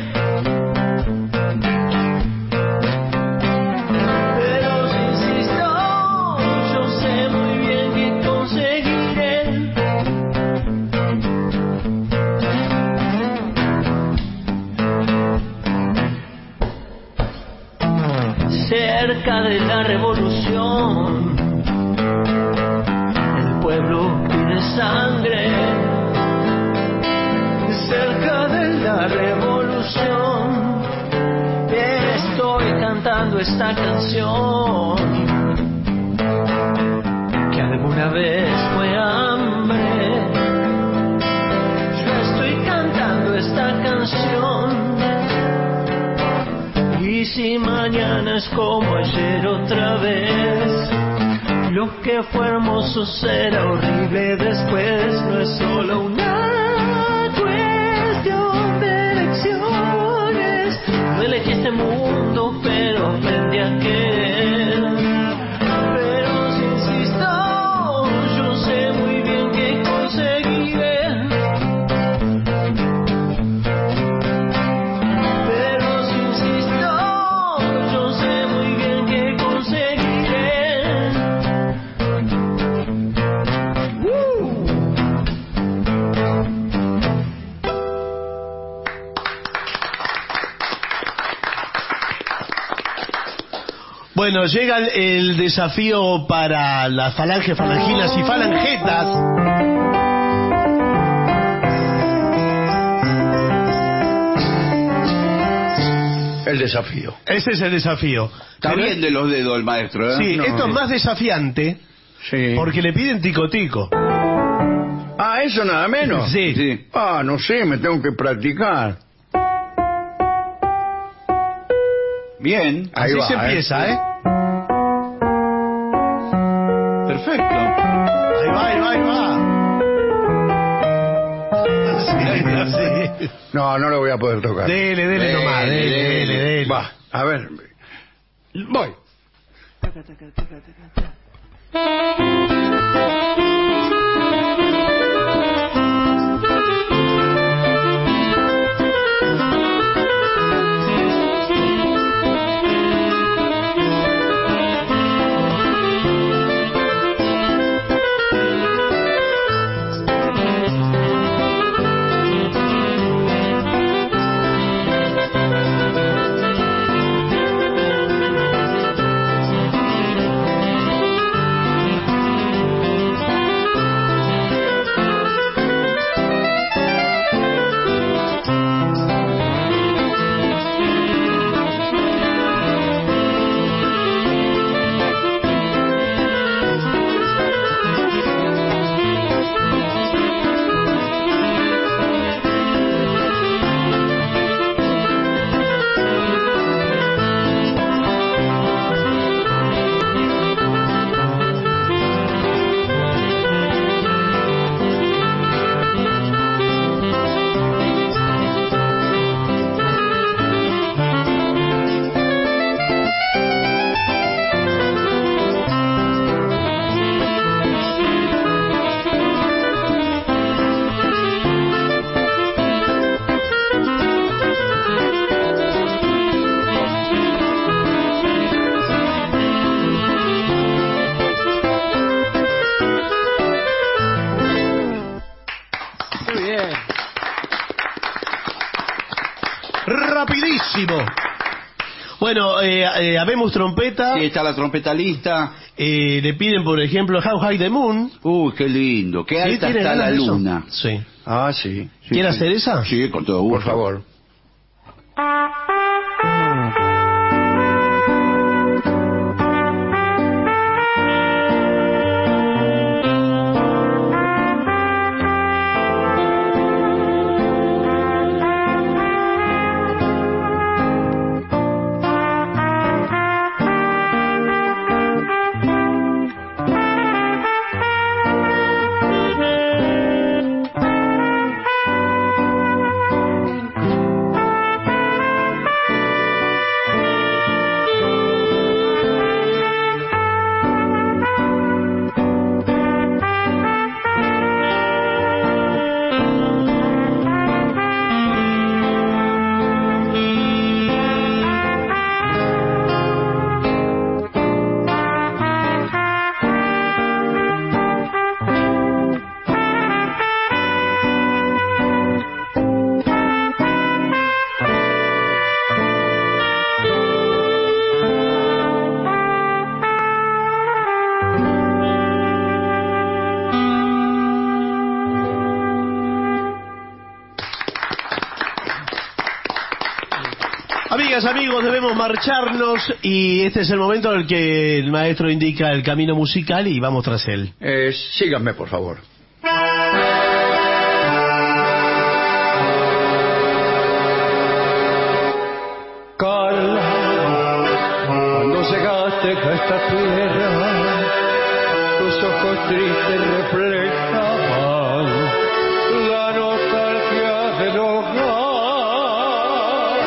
Pero si insisto, yo sé muy bien que conseguiré. Cerca de la revolución, el pueblo pide sangre. Cerca de la revolución, estoy cantando esta canción que alguna vez fue hambre. Yo estoy cantando esta canción. Y si mañana es como ayer otra vez, lo que fue hermoso será horrible después. No es solo una cuestión de elecciones. No elegí este mundo, pero aprendí a querer. Pero si insisto, yo sé muy bien que conseguiré. Pero si insisto, yo sé muy bien que conseguiré. ¡Uh! Bueno, llega el, el desafío para las falanges, falanginas y falangetas. El desafío. Ese es el desafío. Está Pero- bien de los dedos el maestro, ¿eh? Sí, No. esto es más desafiante Sí. porque le piden tico tico. Ah, eso nada menos. Sí. Sí. Ah, no sé, me tengo que practicar. Bien. Ahí Así va, se ¿eh? empieza, ¿eh? Perfecto. Ahí va, ahí va, ahí va. Sí, sí. No, no lo voy a poder tocar. Dele, dele Dele, nomás, dele, dele. dele, dele. Va, a ver. Voy. Muy bien. Rapidísimo. Bueno, eh, eh, habemos trompeta. Sí, está la trompeta lista. Eh, le piden, por ejemplo, How High the Moon. Uy, qué lindo. Qué ¿Sí? alta ¿Tiene está ganas la de eso? luna. Sí. Ah, sí. Sí, ¿Quiere sí. hacer esa? Sí, con todo gusto. Por favor. Amigas, amigos, debemos marcharnos y este es el momento en el que el maestro indica el camino musical y vamos tras él. Eh, síganme, por favor. Carla, cuando llegaste a esta tierra, tus ojos tristes reflejaban la nostalgia del hogar.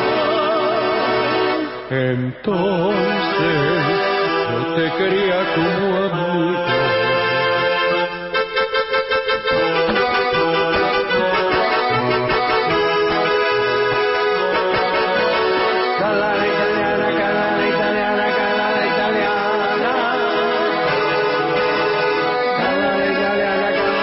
Entonces yo te quería como amigo. Cala la italiana, cala la italiana. Cala la italiana, cala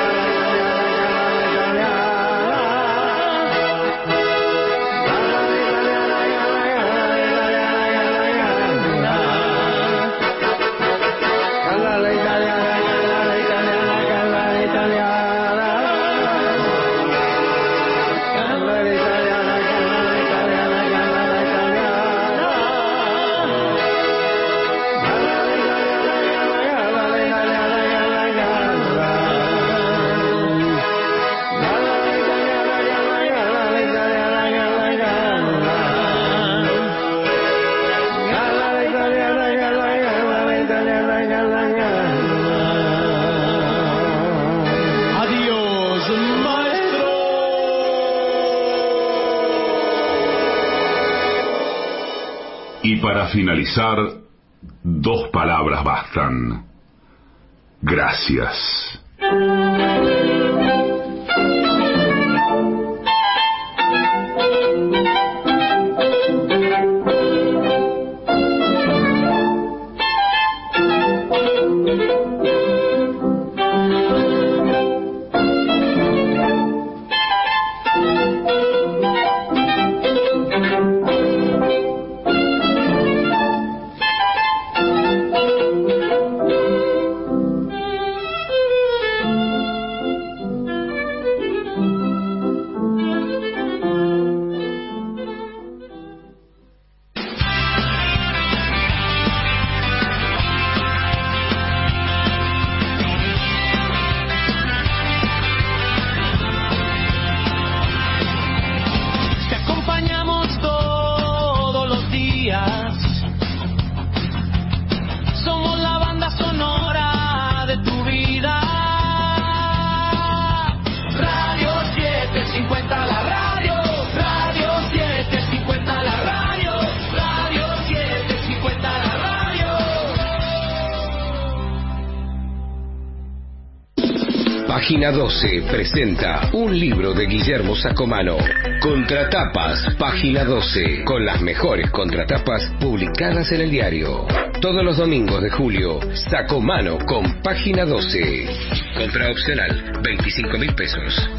Y para finalizar, dos palabras bastan. Gracias. Página doce presenta un libro de Guillermo Sacomano. Contratapas, Página doce, con las mejores contratapas publicadas en el diario. Todos los domingos de julio, Sacomano con Página doce. Compra opcional, veinticinco mil pesos.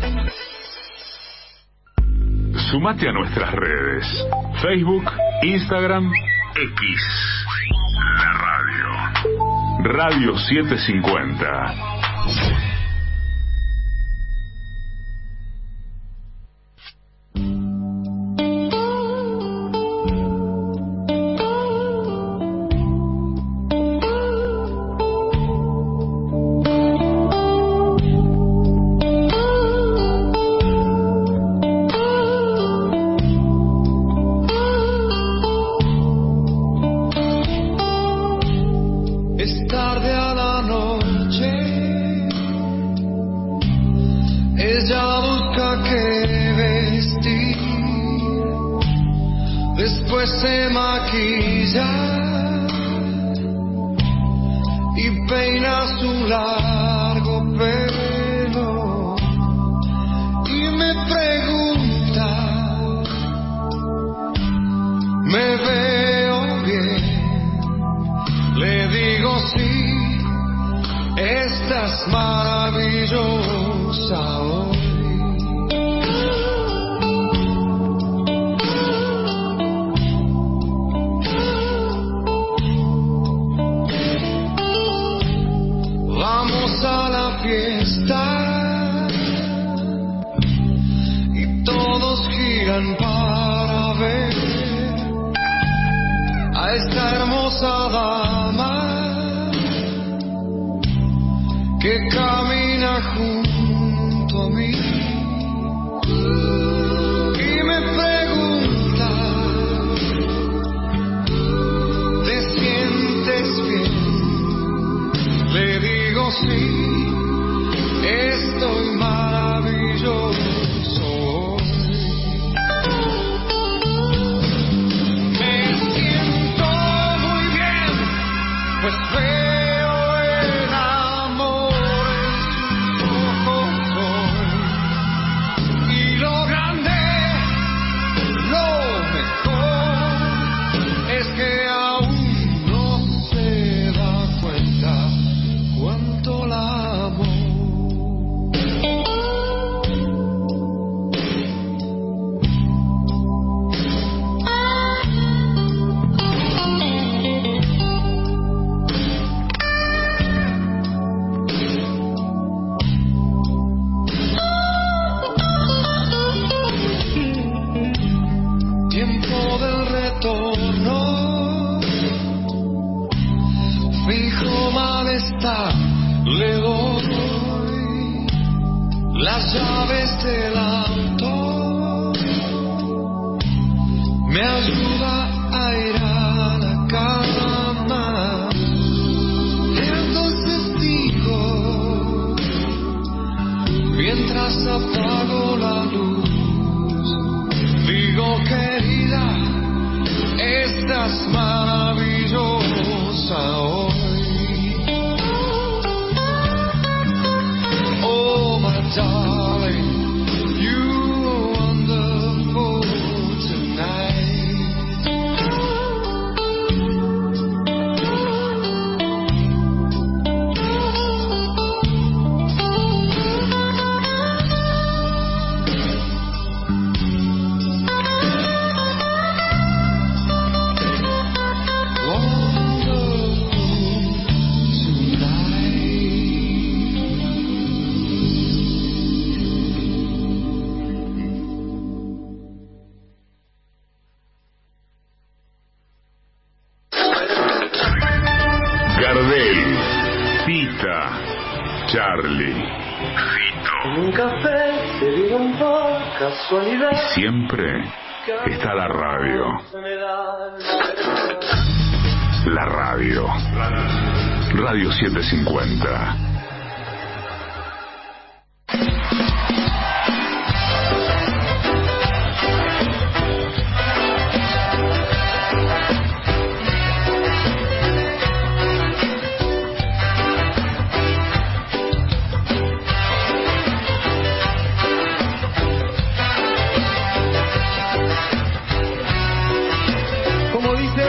Sumate a nuestras redes: Facebook, Instagram, X. La radio. Radio setecientos cincuenta. Apago la luz, digo querida, es estás maravillosa hoy. Oh, my darling, you are wonderful tonight. Gardel, Tita, Charlie, En un café se dieron por casualidad. y siempre está la radio. La radio. Radio setecientos cincuenta. Como dice,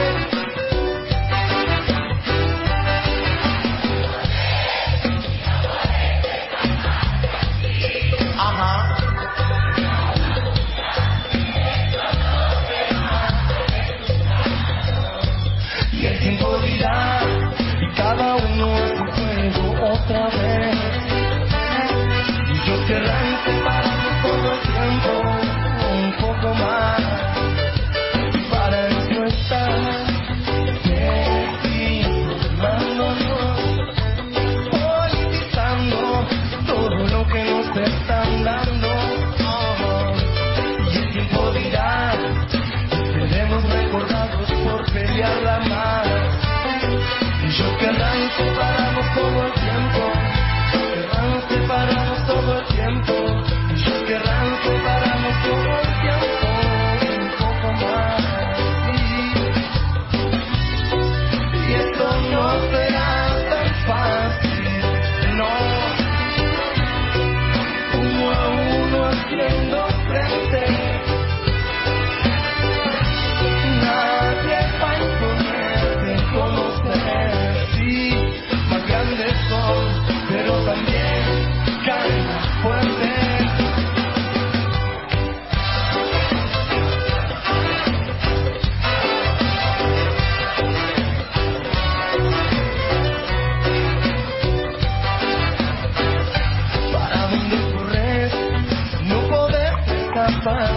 ajá. Y el tiempo dirá, y cada uno es un juego otra vez. Y yo querrán separarnos todo el tiempo, un poco más. Para eso está desestimándonos, politizando todo lo que nos están dando. Oh, y el tiempo dirá, seremos recordados por pelearla más. Y yo querrán separarnos todo el tiempo, querrán separarnos todo el tiempo. Y yo querrán separarnos todo el tiempo, un poco más. Y esto no será tan fácil, no. Uno a uno haciendo frente, nadie va a imponerse conocer. Sí, más grandes son, pero también caen más fuertes. Para dónde corres, no poder escapar.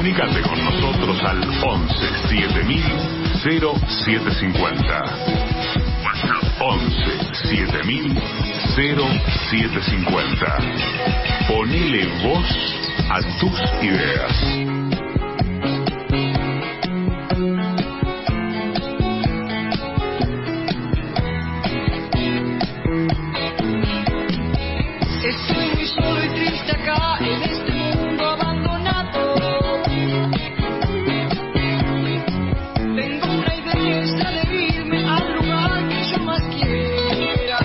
Comunícate con nosotros al once siete mil cero siete cincuenta. WhatsApp once siete mil cero siete cincuenta. Ponele voz a tus ideas. Estoy muy solo y triste acá en este mundo abandonado. Tengo una idea, es la de irme al lugar que yo más quiera.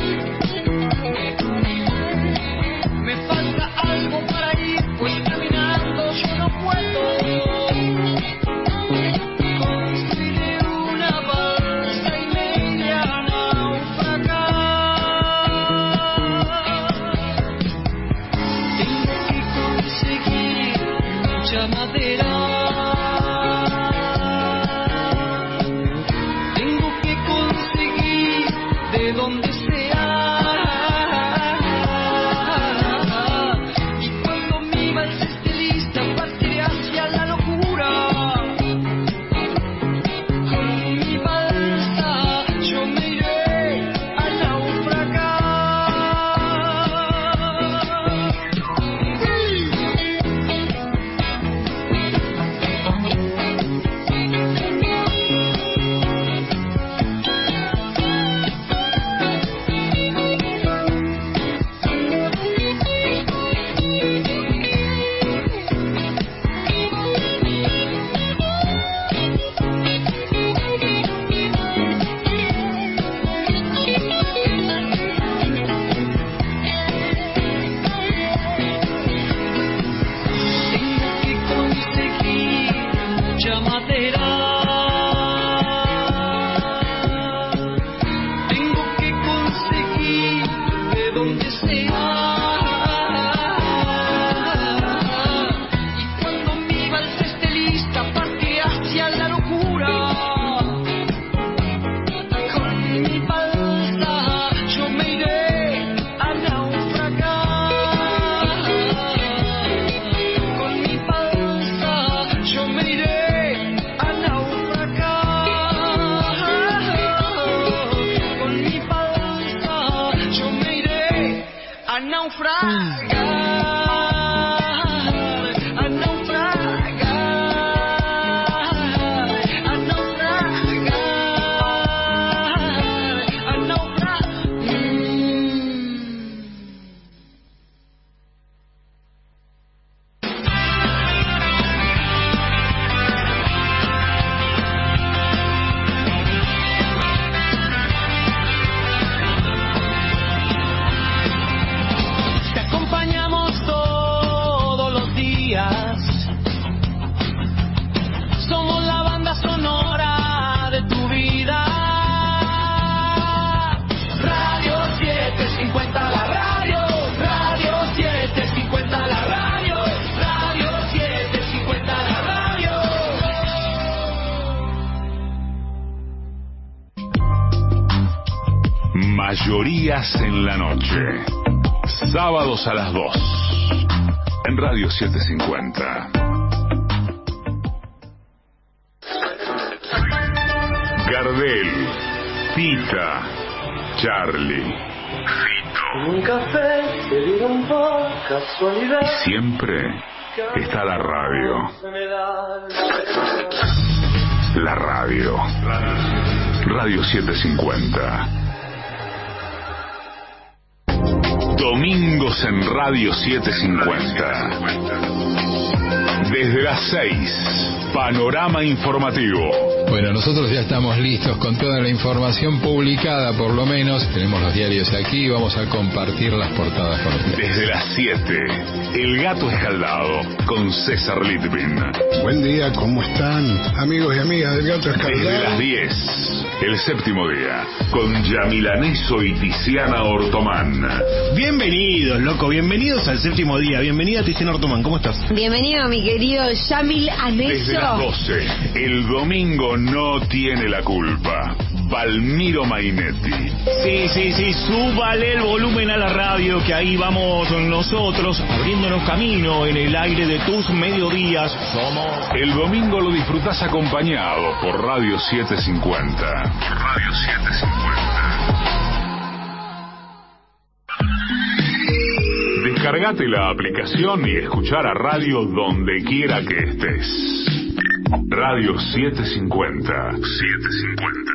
Me falta algo para ir, pues caminando yo no puedo. Construiré una balsa y me iré a naufragar. Mucha madera, tengo que conseguir de donde sea, y cuando mi balsa esté lista partiré hacia la locura. Con mi balsa yo me iré a naufragar. Tengo que conseguir mucha madera. Tengo que conseguir de donde sea. Y cuando mi balsa esté lista, partiré hacia la locura. Con mi balsa yo me iré a naufragar. Con mi balsa yo me iré a naufragar. Con mi balsa yo me iré a naufragar. A naufragar. A naufragar. A naufragar. Te acompañamos todos los días. Somos la banda sonora de tu vida. Radio setecientos cincuenta la radio. Radio setecientos cincuenta la radio. Radio setecientos cincuenta la radio. Mayorías en la noche. Sábados a las dos. En Radio setecientos cincuenta. Gardel, Tita, Charlie, Un café te dieron por casualidad. y siempre está la radio. Se me da La radio. Radio setecientos cincuenta. Domingos en Radio setecientos cincuenta. Desde las seis, panorama informativo. Bueno, nosotros ya estamos listos con toda la información publicada, por lo menos. Tenemos los diarios aquí y vamos a compartir las portadas con ustedes. Desde las siete, El Gato Escaldado, con César Litvin. Buen día, ¿cómo están? Amigos y amigas del Gato Escaldado. Desde las diez, El Séptimo Día, con Yamila Neso y Tiziana Ortomán. Bienvenidos, loco, bienvenidos al Séptimo Día. Bienvenida, Tiziana Ortomán, ¿cómo estás? Bienvenido, mi querido Yamil Aneso. Desde las doce, El Domingo no tiene la culpa. Valmiro Mainetti. Sí, sí, sí, súbale el volumen a la radio, que ahí vamos nosotros, abriéndonos camino en el aire de tus mediodías. Somos... El domingo lo disfrutás acompañado por Radio setecientos cincuenta. Radio setecientos cincuenta. Descargate la aplicación y escuchar a radio donde quiera que estés. Radio setecientos cincuenta. setecientos cincuenta.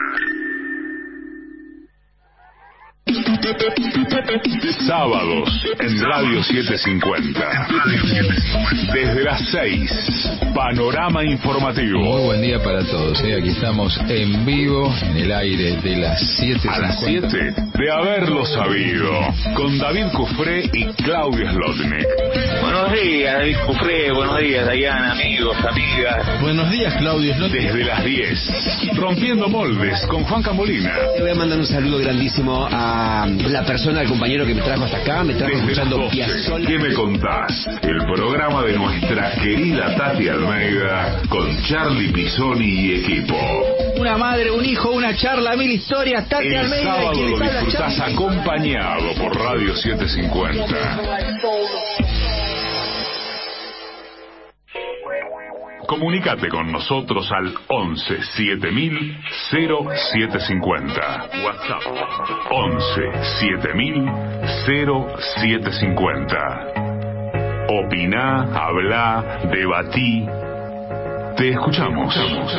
Sábados en Radio setecientos cincuenta. Desde las seis, Panorama Informativo. Muy buen día para todos, ¿eh? Aquí estamos en vivo, en el aire de las siete. A las siete, de haberlo sabido, con David Cufré y Claudia Slotnick. Buenos días, David Cufré, buenos días, Diana, amigos, amigas. Buenos días, Claudia Slotnick. Desde las diez, Rompiendo Moldes, con Juan Camolina. Le voy a mandar un saludo grandísimo a la persona, al compañero que me trajo hasta acá, me trajo Desde escuchando Piazzolla. ¿Qué me contás? El programa de nuestra querida Tati Almeida con Charlie Pisoni y equipo. Una madre, un hijo, una charla, mil historias. Tati El Almeida, sábado y lo les habla disfrutás Charlie. acompañado por Radio setecientos cincuenta. Comunicate con nosotros al once siete mil cero siete cincuenta. WhatsApp once siete mil cero siete cincuenta. Opiná, hablá, debatí. Te escuchamos.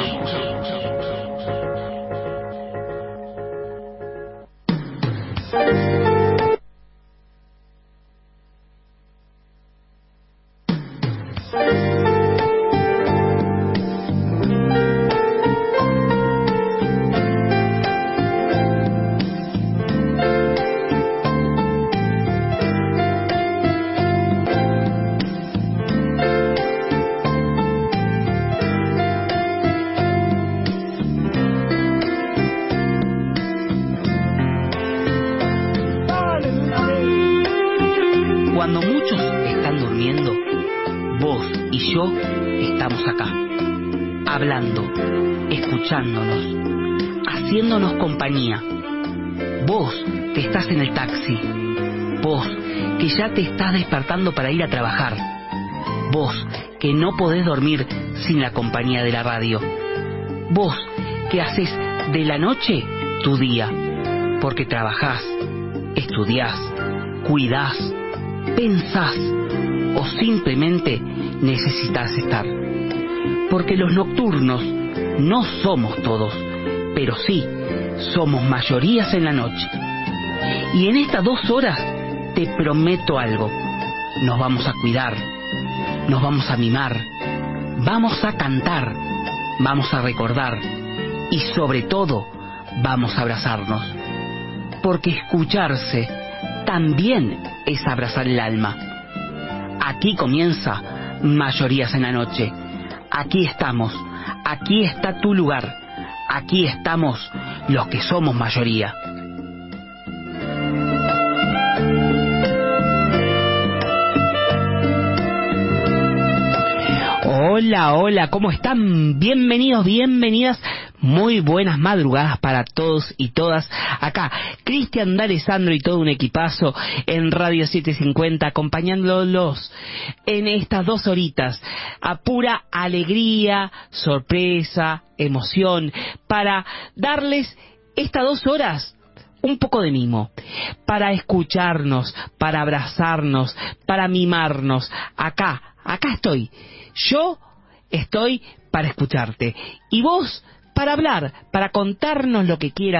Cuando muchos están durmiendo, vos y yo estamos acá, hablando, escuchándonos, haciéndonos compañía. Vos que estás en el taxi, vos que ya te estás despertando para ir a trabajar, vos que no podés dormir sin la compañía de la radio, vos que haces de la noche tu día, porque trabajás, estudiás, cuidás, pensás o simplemente necesitas estar. Porque los nocturnos no somos todos, pero sí somos mayorías en la noche. Y en estas dos horas te prometo algo: nos vamos a cuidar, nos vamos a mimar, vamos a cantar, vamos a recordar y sobre todo vamos a abrazarnos. Porque escucharse también es abrazar el alma. Aquí comienza Mayorías en la Noche. Aquí estamos, aquí está tu lugar, aquí estamos los que somos mayoría. Hola, hola, ¿cómo están? Bienvenidos, bienvenidas. Muy buenas madrugadas para todos y todas. Acá, Cristian D'Alessandro y todo un equipazo en Radio setecientos cincuenta, acompañándolos en estas dos horitas a pura alegría, sorpresa, emoción, para darles estas dos horas un poco de mimo, para escucharnos, para abrazarnos, para mimarnos. Acá, acá estoy. Yo estoy para escucharte. Y vos para hablar, para contarnos lo que quieras.